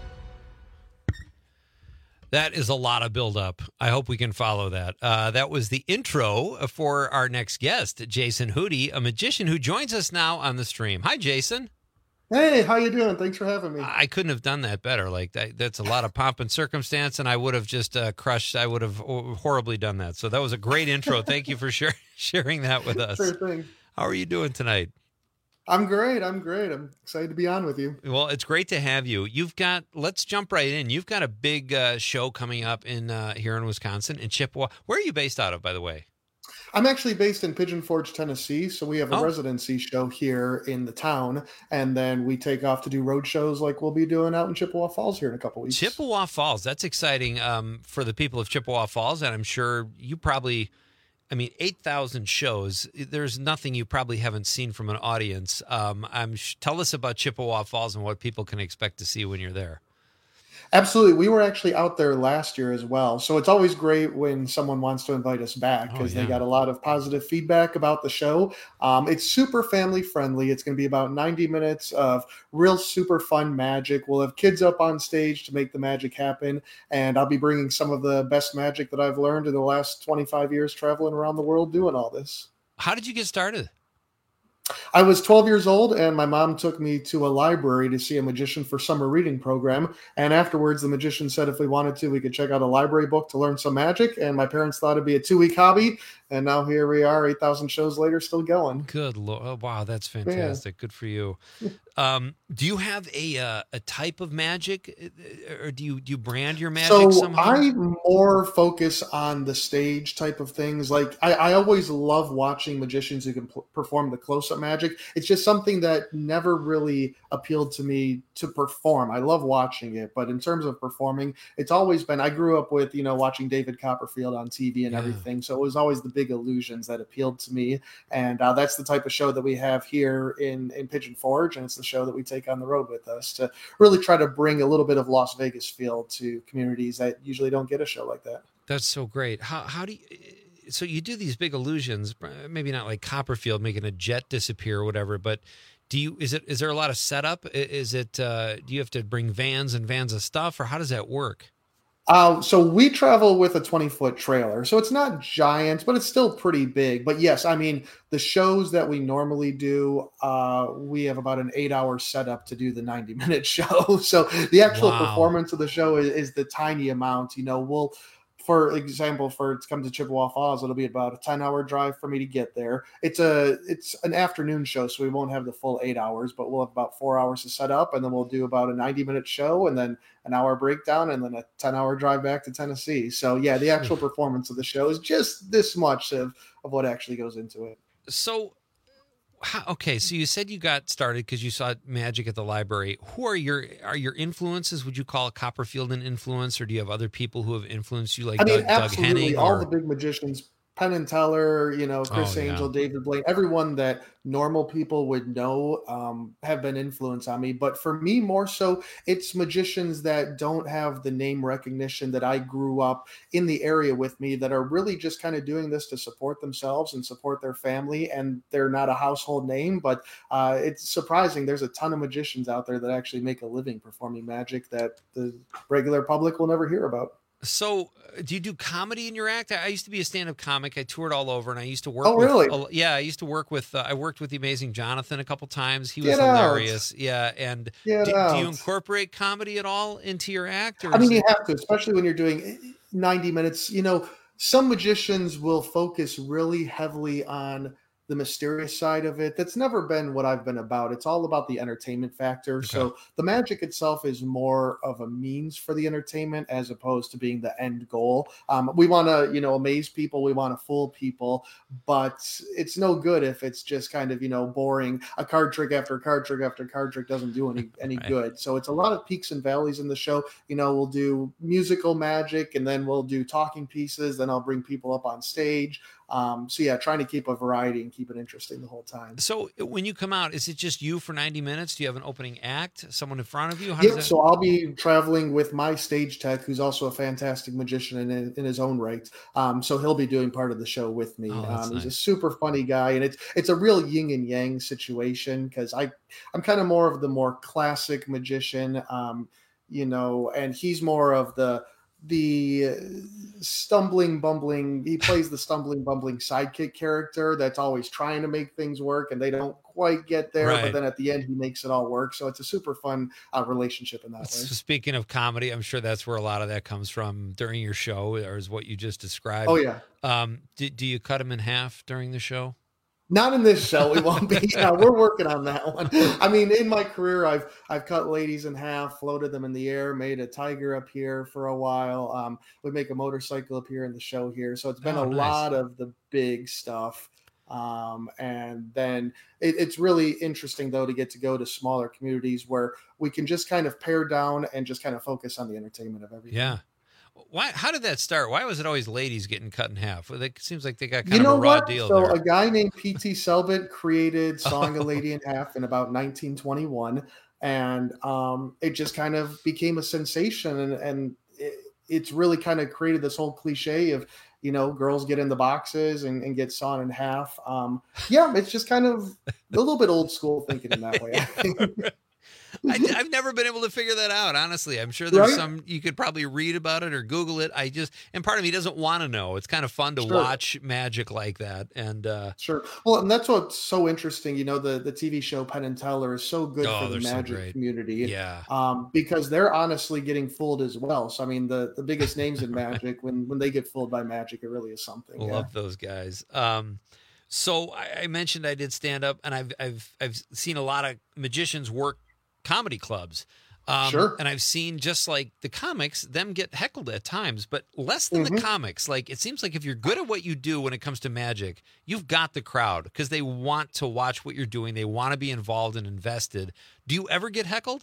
That is a lot of buildup. I hope we can follow that. Uh, that was the intro for our next guest, Jason Hootie, a magician who joins us now on the stream. Hi, Jason. Hey, how you doing? Thanks for having me. I couldn't have done that better. Like that, that's a lot of pomp and circumstance, and I would have just uh, crushed. I would have horribly done that. So that was a great intro. Thank you for share, sharing that with us. Sure thing. How are you doing tonight? I'm great. I'm great. I'm excited to be on with you. Well, it's great to have you. You've got, let's jump right in. You've got a big uh, show coming up in uh, here in Wisconsin, in Chippewa. Where are you based out of, by the way? I'm actually based in Pigeon Forge, Tennessee. So we have a oh. residency show here in the town. And then we take off to do road shows like we'll be doing out in Chippewa Falls here in a couple weeks. Chippewa Falls. That's exciting um, for the people of Chippewa Falls. And I'm sure you probably... I mean, eight thousand shows. There's nothing you probably haven't seen from an audience. Um, I'm tell us about Chippewa Falls and what people can expect to see when you're there. Absolutely. We were actually out there last year as well. So it's always great when someone wants to invite us back because oh, yeah. they got a lot of positive feedback about the show. Um, it's super family friendly. It's going to be about ninety minutes of real super fun magic. We'll have kids up on stage to make the magic happen. And I'll be bringing some of the best magic that I've learned in the last twenty-five years traveling around the world doing all this. How did you get started? I was twelve years old, and my mom took me to a library to see a magician for summer reading program. And afterwards, the magician said if we wanted to, we could check out a library book to learn some magic. And my parents thought it'd be a two-week hobby. And now here we are, eight thousand shows later, still going. Good Lord. Oh, wow, that's fantastic. Yeah. Good for you. Um, do you have a uh, a type of magic, or do you do you brand your magic so somehow? I more focus on the stage type of things. Like I, I always love watching magicians who can p- perform the close-up magic. It's just something that never really appealed to me to perform. I love watching it, but in terms of performing, it's always been, I grew up with, you know, watching David Copperfield on T V and yeah. everything. So it was always the big illusions that appealed to me. And uh, that's the type of show that we have here in, in Pigeon Forge. And it's the show that we take on the road with us to really try to bring a little bit of Las Vegas feel to communities that usually don't get a show like that. That's so great. How, how do you, so you do these big illusions, maybe not like Copperfield making a jet disappear or whatever, but do you, is it, is there a lot of setup? Is it, uh, do you have to bring vans and vans of stuff, or how does that work? Uh, so we travel with a twenty foot trailer, so it's not giant, but it's still pretty big. But yes, I mean, the shows that we normally do, uh, we have about an eight hour setup to do the ninety minute show. So the actual wow. performance of the show is, is the tiny amount. You know, we'll, for example, for to come to Chippewa Falls, it'll be about a ten hour drive for me to get there. It's a it's an afternoon show, so we won't have the full eight hours, but we'll have about four hours to set up, and then we'll do about a ninety minute show, and then an hour breakdown, and then a ten hour drive back to Tennessee. So yeah, the actual performance of the show is just this much of, of what actually goes into it. So, how, okay, so you said you got started because you saw magic at the library. Who are your are your influences? Would you call Copperfield an influence, or do you have other people who have influenced you, like I mean, Doug, Doug absolutely. Henning? All or... the big magicians, Penn and Teller, you know, Chris oh, Angel, yeah. David Blaine, everyone that normal people would know um, have been influenced on me. But for me, more so, it's magicians that don't have the name recognition that I grew up in the area with me, that are really just kind of doing this to support themselves and support their family. And they're not a household name, but uh, it's surprising. There's a ton of magicians out there that actually make a living performing magic that the regular public will never hear about. So, uh, do you do comedy in your act? I I used to be a stand-up comic. I toured all over, and I used to work. Oh, with, really? a- yeah, I used to work with. Uh, I worked with the amazing Jonathan a couple times. He was Get out. hilarious. Yeah, and Get do, do you out. incorporate comedy at all into your act? Or I is mean, you it- have to, especially when you're doing ninety minutes. You know, some magicians will focus really heavily on the mysterious side of it. That's never been what I've been about. It's all about the entertainment factor. So the magic itself is more of a means for the entertainment as opposed to being the end goal. Um, we want to, you know, amaze people. We want to fool people, but it's no good if it's just kind of, you know, boring. A card trick after card trick after card trick doesn't do any, any Right. good. So it's a lot of peaks and valleys in the show. You know, we'll do musical magic and then we'll do talking pieces. Then I'll bring people up on stage. Um, so yeah, trying to keep a variety and keep it interesting the whole time. So, when you come out, is it just you for ninety minutes? Do you have an opening act? Someone in front of you? How Yeah, does that? so I'll be traveling with my stage tech, who's also a fantastic magician in, in his own right. Um, so he'll be doing part of the show with me. Oh, that's um, he's a nice. super funny guy, and it's it's a real yin and yang situation because I I'm kind of more of the more classic magician, um, you know, and he's more of the the uh, stumbling bumbling he plays the stumbling bumbling sidekick character that's always trying to make things work and they don't quite get there, Right. but then at the end he makes it all work. So it's a super fun uh, relationship in that way. So speaking of comedy, I'm sure that's where a lot of that comes from during your show, or is what you just described. Oh, yeah. Um, do, do you cut them in half during the show? Not in this show. We won't be. Yeah, we're working on that one. I mean, in my career, I've I've cut ladies in half, floated them in the air, made a tiger appear for a while. Um, we make a motorcycle appear in the show here. So it's been Oh, a nice. lot of the big stuff. Um, and then it, it's really interesting though to get to go to smaller communities where we can just kind of pare down and just kind of focus on the entertainment of everything. Yeah. Why? How did that start? Why was it always ladies getting cut in half? Well, it seems like they got kind You know of a raw what? deal So there. a guy named P T Selbit created Sawing a Oh. Lady in Half in about nineteen twenty-one, and um, it just kind of became a sensation, and, and it, it's really kind of created this whole cliche of, you know, girls get in the boxes and, and get sawn in half. Um, yeah, it's just kind of a little bit old school thinking in that way. I think. I, I've never been able to figure that out. Honestly, I'm sure there's Right? some you could probably read about it or Google it. I just and part of me doesn't want to know. It's kind of fun to Sure. watch magic like that. And uh, Sure. Well, and that's what's so interesting. You know, the, the T V show Penn and Teller is so good Oh, for the they're so magic great. community. Yeah. Um, because they're honestly getting fooled as well. So I mean, the, the biggest names in magic, when when they get fooled by magic, it really is something. yeah. love those guys. Um, so I, I mentioned I did stand up, and I've I've I've seen a lot of magicians work comedy clubs. Um, Sure. And I've seen, just like the comics, them get heckled at times, but less than Mm-hmm. the comics. Like, it seems like if you're good at what you do when it comes to magic, you've got the crowd because they want to watch what you're doing. They want to be involved and invested. Do you ever get heckled?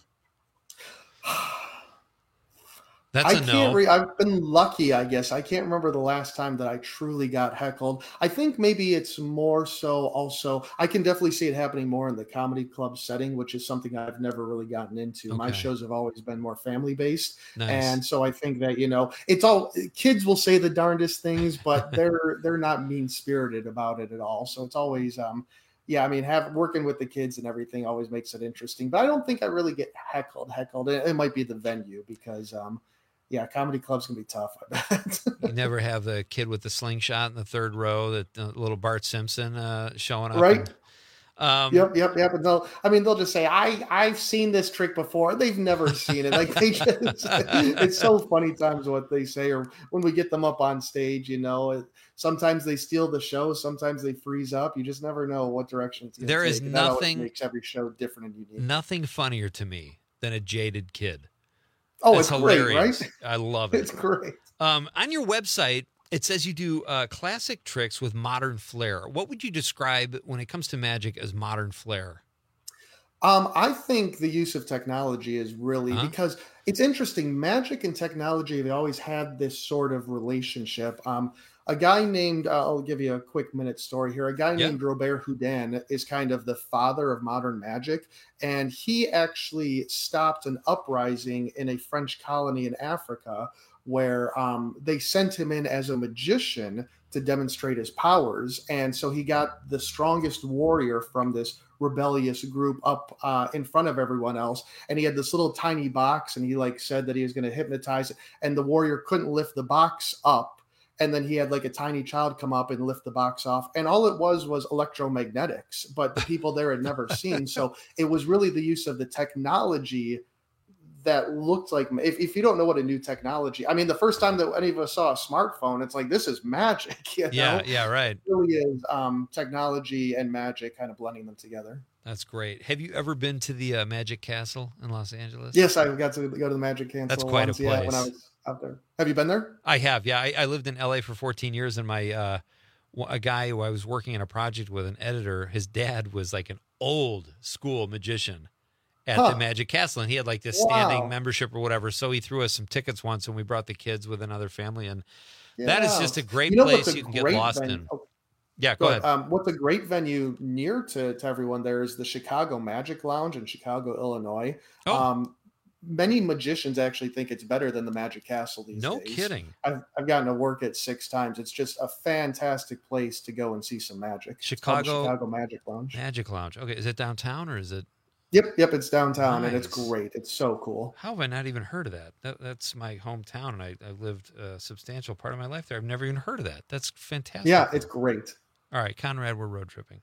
That's I a can't no. re- I've been lucky, I guess. I can't remember the last time that I truly got heckled. I think maybe it's more so also, I can definitely see it happening more in the comedy club setting, which is something I've never really gotten into. My Okay. shows have always been more family based. Nice. And so I think that, you know, it's all kids will say the darndest things, but they're they're not mean spirited about it at all. So it's always um yeah, I mean, have working with the kids and everything always makes it interesting. But I don't think I really get heckled. Heckled. It, it might be the venue because um yeah, comedy clubs can be tough, I bet. You never have the kid with the slingshot in the third row, that uh, little Bart Simpson uh, showing up. Right. and- um, Yep, yep, yep. And they'll, I mean, they'll just say, "I, I've seen this trick before." They've never seen it. Like they just, it's so funny times what they say, or when we get them up on stage, you know, it, sometimes they steal the show, sometimes they freeze up. You just never know what direction it's going to There take. is and that always nothing- makes every show different and unique. Nothing funnier to me than a jaded kid. Oh, it's great, right? I love it. It's great. Um, on your website, it says you do uh, classic tricks with modern flair. What would you describe when it comes to magic as modern flair? Um, I think the use of technology is really Huh? because it's interesting. Magic and technology, they always had this sort of relationship. Um, a guy named, uh, I'll give you a quick minute story here. A guy Yeah. named Robert Houdin is kind of the father of modern magic. And he actually stopped an uprising in a French colony in Africa where um, they sent him in as a magician to demonstrate his powers. And so he got the strongest warrior from this rebellious group up uh, in front of everyone else. And he had this little tiny box, and he like said that he was going to hypnotize it. And the warrior couldn't lift the box up. And then he had like a tiny child come up and lift the box off. And all it was was electromagnetics, but the people there had never seen. So it was really the use of the technology that looked like, if, if you don't know what a new technology, I mean, the first time that any of us saw a smartphone, it's like, this is magic. You know? Yeah, yeah, right. It really is um, technology and magic kind of blending them together. That's great. Have you ever been to the uh, Magic Castle in Los Angeles? Yes, I got to go to the Magic Castle. That's quite once, a place. Yeah, when I was out there. Have you been there? I have, yeah. I, I lived in L A for fourteen years, and my uh, a guy who I was working in a project with, an editor, his dad was like an old school magician at huh. the Magic Castle, and he had like this standing wow. membership or whatever. So he threw us some tickets once, and we brought the kids with another family, and yeah. that is just a great you know, place you can get lost venue? in. Oh, yeah, go, go ahead. Um, what's a great venue near to, to everyone there is the Chicago Magic Lounge in Chicago, Illinois. Oh. Um, many magicians actually think it's better than the Magic Castle these no days. No kidding. I've, I've gotten to work it six times. It's just a fantastic place to go and see some magic. Chicago, Chicago Magic Lounge. Magic Lounge. Okay, is it downtown or is it? Yep, yep, it's downtown, nice. And it's great. It's so cool. How have I not even heard of that? that that's my hometown, and I, I lived a substantial part of my life there. I've never even heard of that. That's fantastic. Yeah, it's great. All right, Conrad, we're road tripping.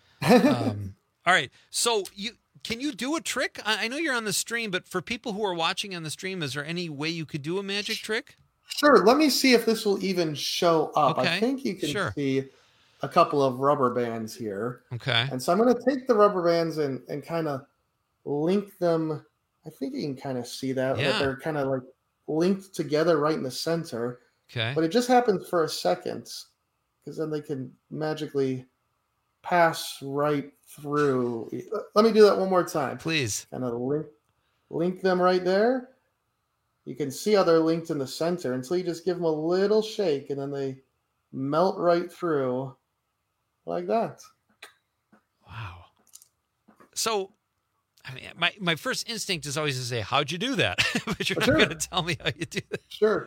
Um, all right, so you can you do a trick? I, I know you're on the stream, but for people who are watching on the stream, is there any way you could do a magic trick? Sure. Let me see if this will even show up. Okay, I think you can sure. see a couple of rubber bands here. Okay. And so I'm going to take the rubber bands and, and kind of link them. I think you can kind of see that, Yeah. that they're kind of like linked together right in the center. Okay. But it just happens for a second, because then they can magically pass right through. Let me do that one more time. Please. Kind of link, link them right there. You can see how they're linked in the center until you just give them a little shake, and then they melt right through like that. Wow. So, I mean, my, my first instinct is always to say, how'd you do that? But you're Sure. not going to tell me how you do that. Sure.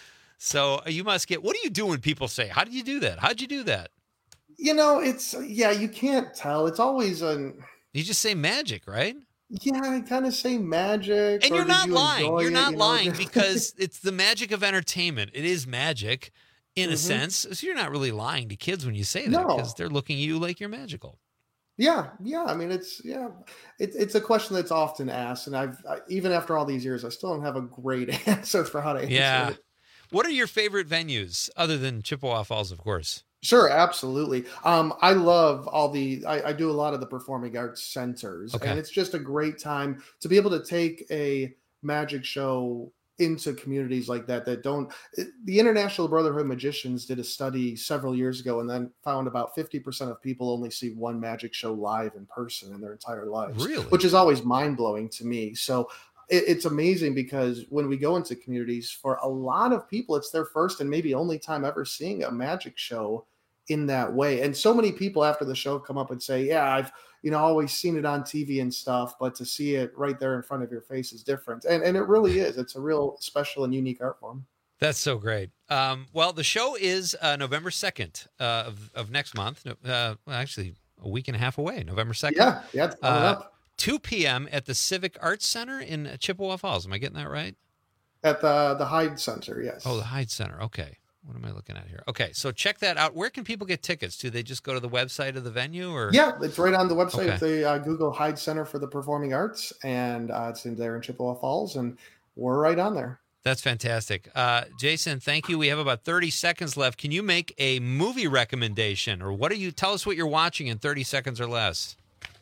So you must get, what do you do when people say, how did you do that? How'd you do that? You know, it's, yeah, you can't tell. It's always an. You just say magic, right? Yeah, I kind of say magic. And or you're did not you lying. enjoy You're it, not you know? lying because it's the magic of entertainment. It is magic in a Mhm. sense. So you're not really lying to kids when you say that No. because they're looking at you like you're magical. Yeah, yeah. I mean, it's yeah, it, it's a question that's often asked, and I've I, even after all these years, I still don't have a great answer for how to answer Yeah. it. What are your favorite venues other than Chippewa Falls, of course? Sure, absolutely. Um, I love all the. I, I do a lot of the performing arts centers, Okay. and it's just a great time to be able to take a magic show into communities like that that don't. The International Brotherhood of Magicians did a study several years ago, and then found about fifty percent of people only see one magic show live in person in their entire lives. Really? Which is always mind blowing to me. So. it- It's amazing because when we go into communities, for a lot of people, it's their first and maybe only time ever seeing a magic show in that way. And so many people after the show come up and say, yeah, I've, you know, always seen it on T V and stuff, but to see it right there in front of your face is different. And and it really is. It's a real special and unique art form. That's so great. Um, well, the show is uh, November second uh, of, of next month. Uh, well, actually, a week and a half away, November second. Yeah, yeah, it's coming Uh, up. two p.m. at the Civic Arts Center in Chippewa Falls. Am I getting that right? At the the Hyde Center, yes. Oh, the Hyde Center. Okay. What am I looking at here? Okay, so check that out. Where can people get tickets? Do they just go to the website of the venue, or Yeah, it's right on the website. Okay. If they uh, Google Hyde Center for the Performing Arts, and uh, it's in there in Chippewa Falls, and we're right on there. That's fantastic. Uh, Jason, thank you. We have about thirty seconds left. Can you make a movie recommendation, or what are you? Tell us what you're watching in thirty seconds or less.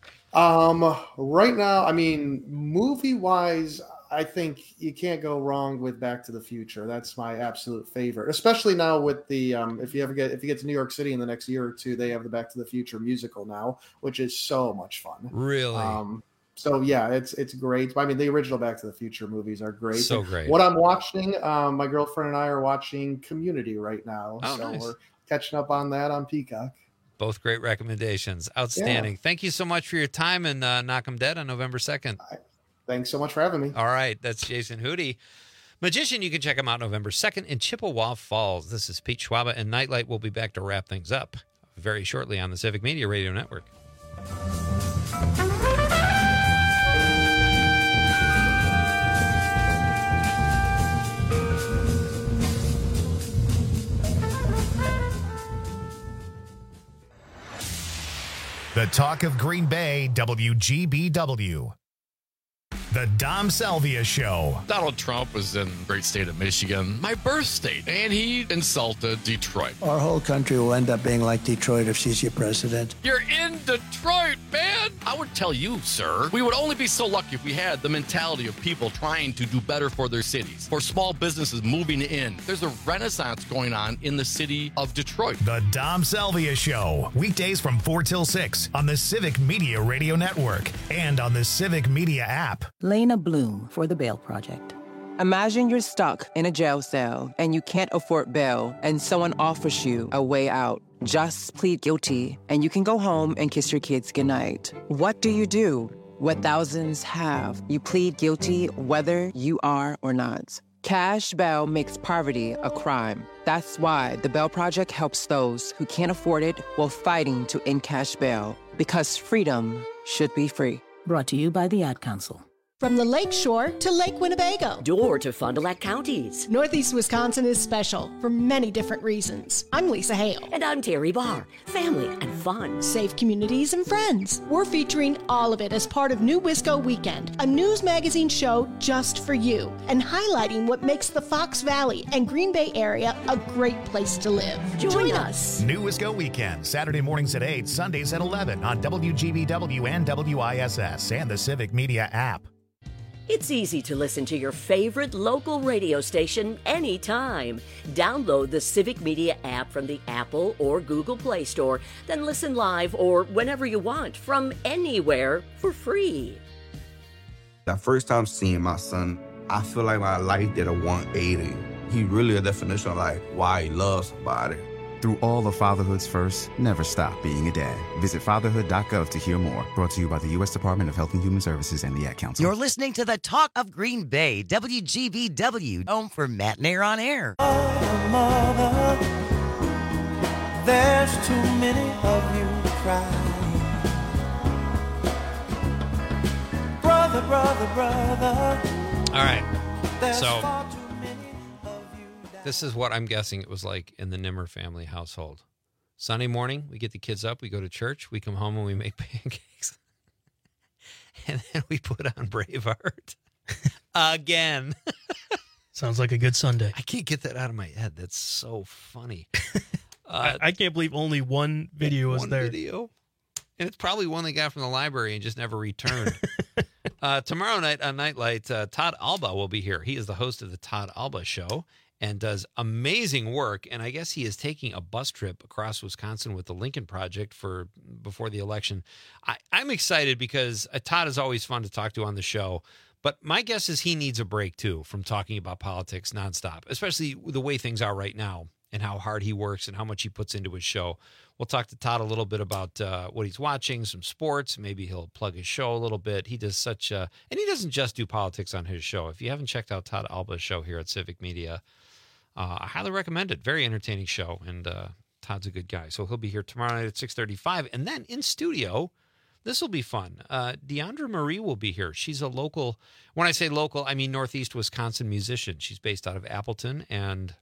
Um, right now, I mean, movie wise, I think you can't go wrong with Back to the Future. That's my absolute favorite, especially now with the um, if you ever get if you get to New York City in the next year or two, they have the Back to the Future musical now, which is so much fun. Really? Um, so yeah, it's it's great. I mean, the original Back to the Future movies are great. So And great. What I'm watching, um, my girlfriend and I are watching Community right now, Oh, so nice. we're catching up on that on Peacock. Both great recommendations. Outstanding. Thank you so much for your time, and uh, knock 'em dead on November second. Thanks so much for having me. All right. That's Jason Hootie. Magician, you can check him out November second in Chippewa Falls. This is Pete Schwaba, and Nightlight will be back to wrap things up very shortly on the Civic Media Radio Network. The talk of Green Bay, W G B W. The Dom Salvia Show. Donald Trump was in the great state of Michigan, my birth state, and he insulted Detroit. Our whole country will end up being like Detroit if she's your president. You're in Detroit, man! I would tell you, sir, we would only be so lucky if we had the mentality of people trying to do better for their cities, for small businesses moving in. There's a renaissance going on in the city of Detroit. The Dom Salvia Show. Weekdays from four till six on the Civic Media Radio Network and on the Civic Media app. Lena Bloom for the Bail Project. Imagine you're stuck in a jail cell and you can't afford bail and someone offers you a way out. Just plead guilty and you can go home and kiss your kids goodnight. What do you do? What thousands have. You plead guilty whether you are or not. Cash bail makes poverty a crime. That's why the Bail Project helps those who can't afford it while fighting to end cash bail. Because freedom should be free. Brought to you by the Ad Council. From the Lake Shore to Lake Winnebago. Door to Fond du Lac counties. Northeast Wisconsin is special for many different reasons. I'm Lisa Hale. And I'm Terry Barr. Family and fun. Safe communities and friends. We're featuring all of it as part of New Wisco Weekend, a news magazine show just for you, and highlighting what makes the Fox Valley and Green Bay area a great place to live. Join, Join us. New Wisco Weekend, Saturday mornings at eight, Sundays at eleven on W G B W and W I S S and the Civic Media app. It's easy to listen to your favorite local radio station anytime. Download the Civic Media app from the Apple or Google Play Store, then listen live or whenever you want from anywhere for free. The first time seeing my son, I feel like my life did a one eighty. He really a definition of like why he loves somebody. Through all of fatherhood's first, never stop being a dad. Visit fatherhood dot gov to hear more. Brought to you by the U S Department of Health and Human Services and the Ad Council. You're listening to the Talk of Green Bay, W G B W, home for Matt Nair on Air. Oh, mother, there's too many of you crying. Brother, brother, brother. All right. So this is what I'm guessing it was like in the Nimmer family household. Sunday morning, we get the kids up, we go to church, we come home and we make pancakes. And then we put on Braveheart again. Sounds like a good Sunday. I can't get that out of my head. That's so funny. Uh, I, I can't believe only one video was one there. Video. And it's probably one they got from the library and just never returned. uh, tomorrow night on Nightlight, uh, Todd Alba will be here. He is the host of the Todd Alba Show and does amazing work. And I guess he is taking a bus trip across Wisconsin with the Lincoln Project for before the election. I, I'm excited because uh, Todd is always fun to talk to on the show. But my guess is he needs a break, too, from talking about politics nonstop, especially the way things are right now and how hard he works and how much he puts into his show. We'll talk to Todd a little bit about uh, what he's watching, some sports. Maybe he'll plug his show a little bit. He does such a, and he doesn't just do politics on his show. If you haven't checked out Todd Alba's show here at Civic Media, uh, I highly recommend it. Very entertaining show, and uh, Todd's a good guy. So he'll be here tomorrow night at six thirty-five. And then in studio, this will be fun. Uh, Deandra Marie will be here. She's a local, when I say local, I mean Northeast Wisconsin musician. She's based out of Appleton, and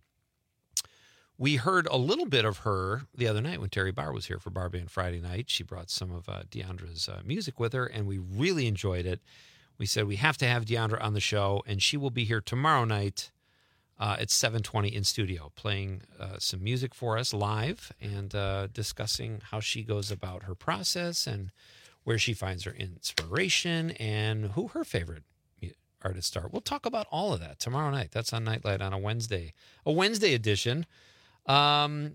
we heard a little bit of her the other night when Terry Barr was here for Bar Band Friday night. She brought some of uh, Deandra's uh, music with her, and we really enjoyed it. We said we have to have Deandra on the show, and she will be here tomorrow night uh, at seven twenty in studio, playing uh, some music for us live and uh, discussing how she goes about her process and where she finds her inspiration and who her favorite artists are. We'll talk about all of that tomorrow night. That's on Nightlight on a Wednesday, a Wednesday edition. Um,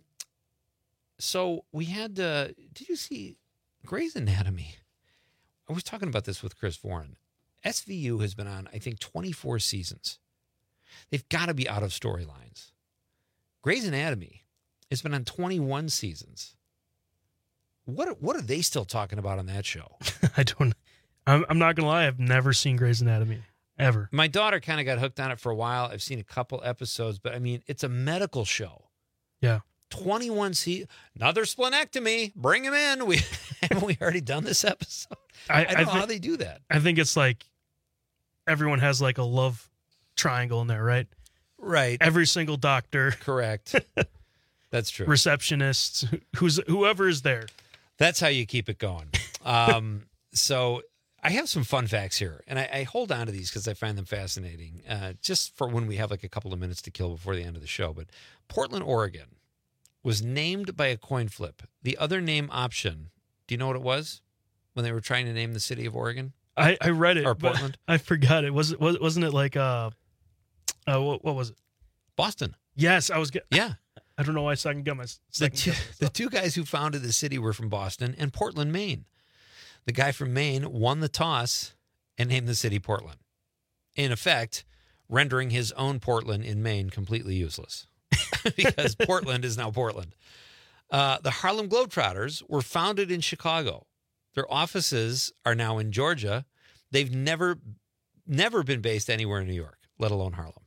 so we had, uh, did you see Grey's Anatomy? I was talking about this with Chris Warren. S V U has been on, I think, twenty-four seasons. They've got to be out of storylines. Grey's Anatomy has been on twenty-one seasons. What, what are they still talking about on that show? I don't, I'm, I'm not going to lie. I've never seen Grey's Anatomy. ever. My daughter kind of got hooked on it for a while. I've seen a couple episodes, but I mean, it's a medical show. Yeah. twenty-one seasons. Another splenectomy. Bring him in. We haven't we already done this episode? I, I don't I know thi- how they do that. I think it's like everyone has like a love triangle in there, right? Right. Every single doctor. Correct. That's true. Receptionists, who's whoever is there. That's how you keep it going. Um, so I have some fun facts here, and I, I hold on to these because I find them fascinating, uh, just for when we have like a couple of minutes to kill before the end of the show. But Portland, Oregon was named by a coin flip. The other name option, do you know what it was when they were trying to name the city of Oregon? I, I read it. Or but Portland? I forgot it. Was it was, wasn't it like uh, uh what, what was it? Boston. Yes, I was. Get, yeah. I don't know why I second got my The second two, guess. the two guys who founded the city were from Boston and Portland, Maine. The guy from Maine won the toss and named the city Portland. In effect, rendering his own Portland in Maine completely useless because Portland is now Portland. Uh, the Harlem Globetrotters were founded in Chicago. Their offices are now in Georgia. They've never, never been based anywhere in New York, let alone Harlem.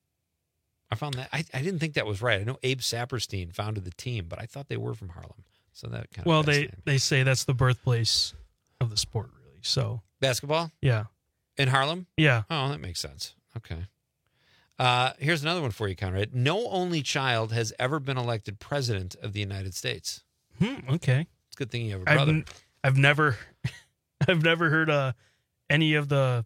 I found that I, I didn't think that was right. I know Abe Saperstein founded the team, but I thought they were from Harlem. So that kind of Well, they they say that's the birthplace of the sport, really. So basketball, yeah, in Harlem, yeah. Oh, that makes sense. Okay. Uh, here's another one for you, Conrad. No only child has ever been elected president of the United States. Hmm, okay, it's a good thing you have a I've, brother. n- I've never, I've never heard uh, any of the,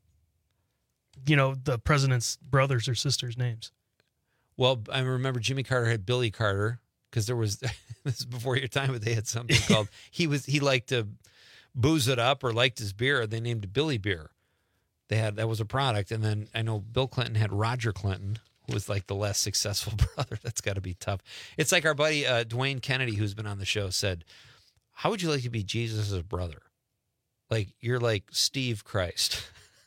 you know, the president's brothers or sisters' names. Well, I remember Jimmy Carter had Billy Carter because there was, this is before your time, but they had something called, he was, he liked to booze it up or liked his beer. They named it Billy Beer. They had, that was a product. And then I know Bill Clinton had Roger Clinton, who was like the less successful brother. That's got to be tough. It's like our buddy uh, Dwayne Kennedy, who's been on the show, said, how would you like to be Jesus' brother? Like, you're like Steve Christ.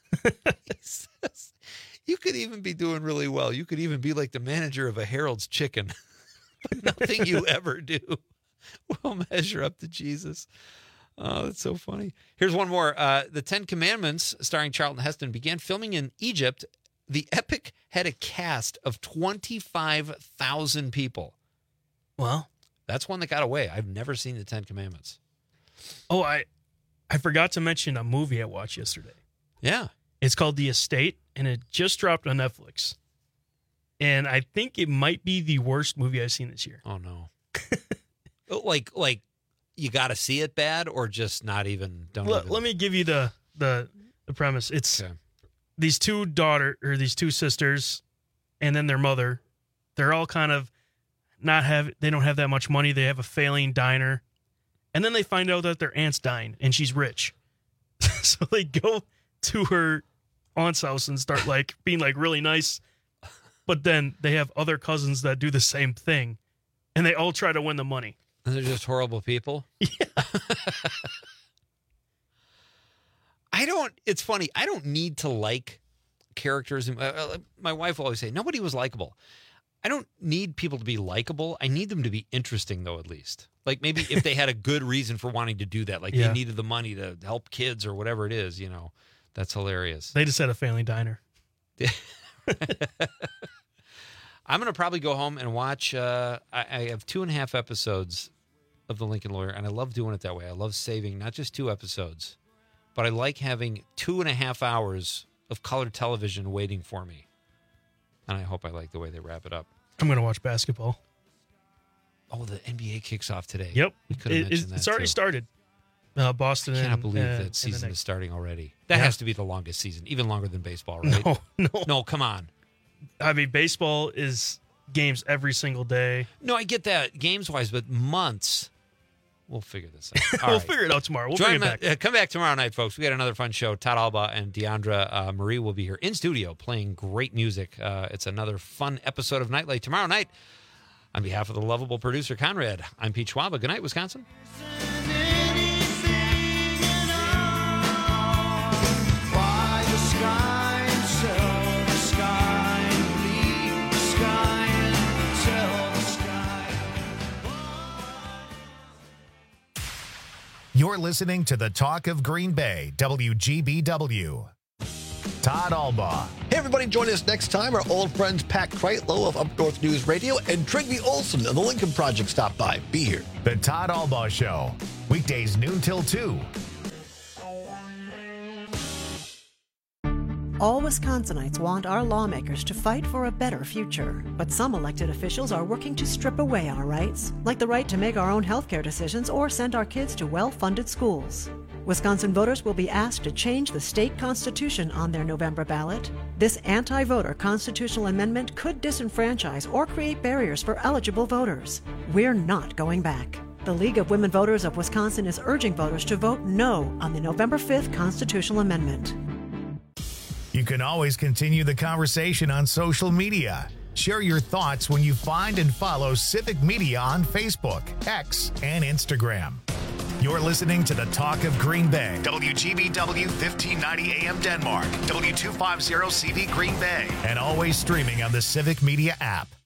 You could even be doing really well. You could even be like the manager of a Harold's Chicken. But nothing you ever do will measure up to Jesus. Oh, that's so funny. Here's one more. Uh, the Ten Commandments, starring Charlton Heston, began filming in Egypt. The epic had a cast of twenty-five thousand people. Well, that's one that got away. I've never seen the Ten Commandments. Oh, I, I forgot to mention a movie I watched yesterday. Yeah. It's called The Estate, and it just dropped on Netflix. And I think it might be the worst movie I've seen this year. Oh, no. like, like you got to see it bad or just not even? Don't L- even... Let me give you the the, the premise. It's okay. These two daughter or these two sisters and then their mother. They're all kind of not have, they don't have that much money. They have a failing diner. And then they find out that their aunt's dying and she's rich. So they go to her aunt's house and start like being like really nice, but then they have other cousins that do the same thing, and they all try to win the money. And they're just horrible people. Yeah. I don't. It's funny. I don't need to like characters. Uh, my wife will always say nobody was likable. I don't need people to be likable. I need them to be interesting, though. At least, like maybe if they had a good reason for wanting to do that, like Yeah. they needed the money to help kids or whatever it is. You know. That's hilarious. They just had a family diner. I'm going to probably go home and watch. Uh, I, I have two and a half episodes of The Lincoln Lawyer, and I love doing it that way. I love saving not just two episodes, but I like having two and a half hours of colored television waiting for me. And I hope I like the way they wrap it up. I'm going to watch basketball. Oh, the N B A kicks off today. Yep. We could have It- mentioned it's that, it's already too. started. Uh, Boston I cannot and, believe and- that and season the is next- starting already. That Yeah. has to be the longest season, even longer than baseball, right? No, no. No, come on. I mean, baseball is games every single day. No, I get that games-wise, but months. We'll figure this out. All we'll right. figure it out tomorrow. We'll Join bring it me- back. uh, come back tomorrow night, folks. We got another fun show. Todd Alba and Deandra uh, Marie will be here in studio playing great music. Uh, it's another fun episode of Nightlight tomorrow night. On behalf of the lovable producer, Conrad, I'm Pete Schwaba. Good night, Wisconsin. You're listening to the Talk of Green Bay, W G B W. Todd Albaugh. Hey, everybody, join us next time. Our old friends Pat Kreitlow of Up North News Radio and Trigby Olson of the Lincoln Project stop by. Be here. The Todd Albaugh Show. Weekdays noon till two. All Wisconsinites want our lawmakers to fight for a better future, but some elected officials are working to strip away our rights, like the right to make our own healthcare decisions or send our kids to well-funded schools. Wisconsin voters will be asked to change the state constitution on their November ballot. This anti-voter constitutional amendment could disenfranchise or create barriers for eligible voters. We're not going back. The League of Women Voters of Wisconsin is urging voters to vote no on the November fifth constitutional amendment. You can always continue the conversation on social media. Share your thoughts when you find and follow Civic Media on Facebook, X, and Instagram. You're listening to the Talk of Green Bay. W G B W fifteen ninety A M Denmark, W two fifty C V Green Bay, and always streaming on the Civic Media app.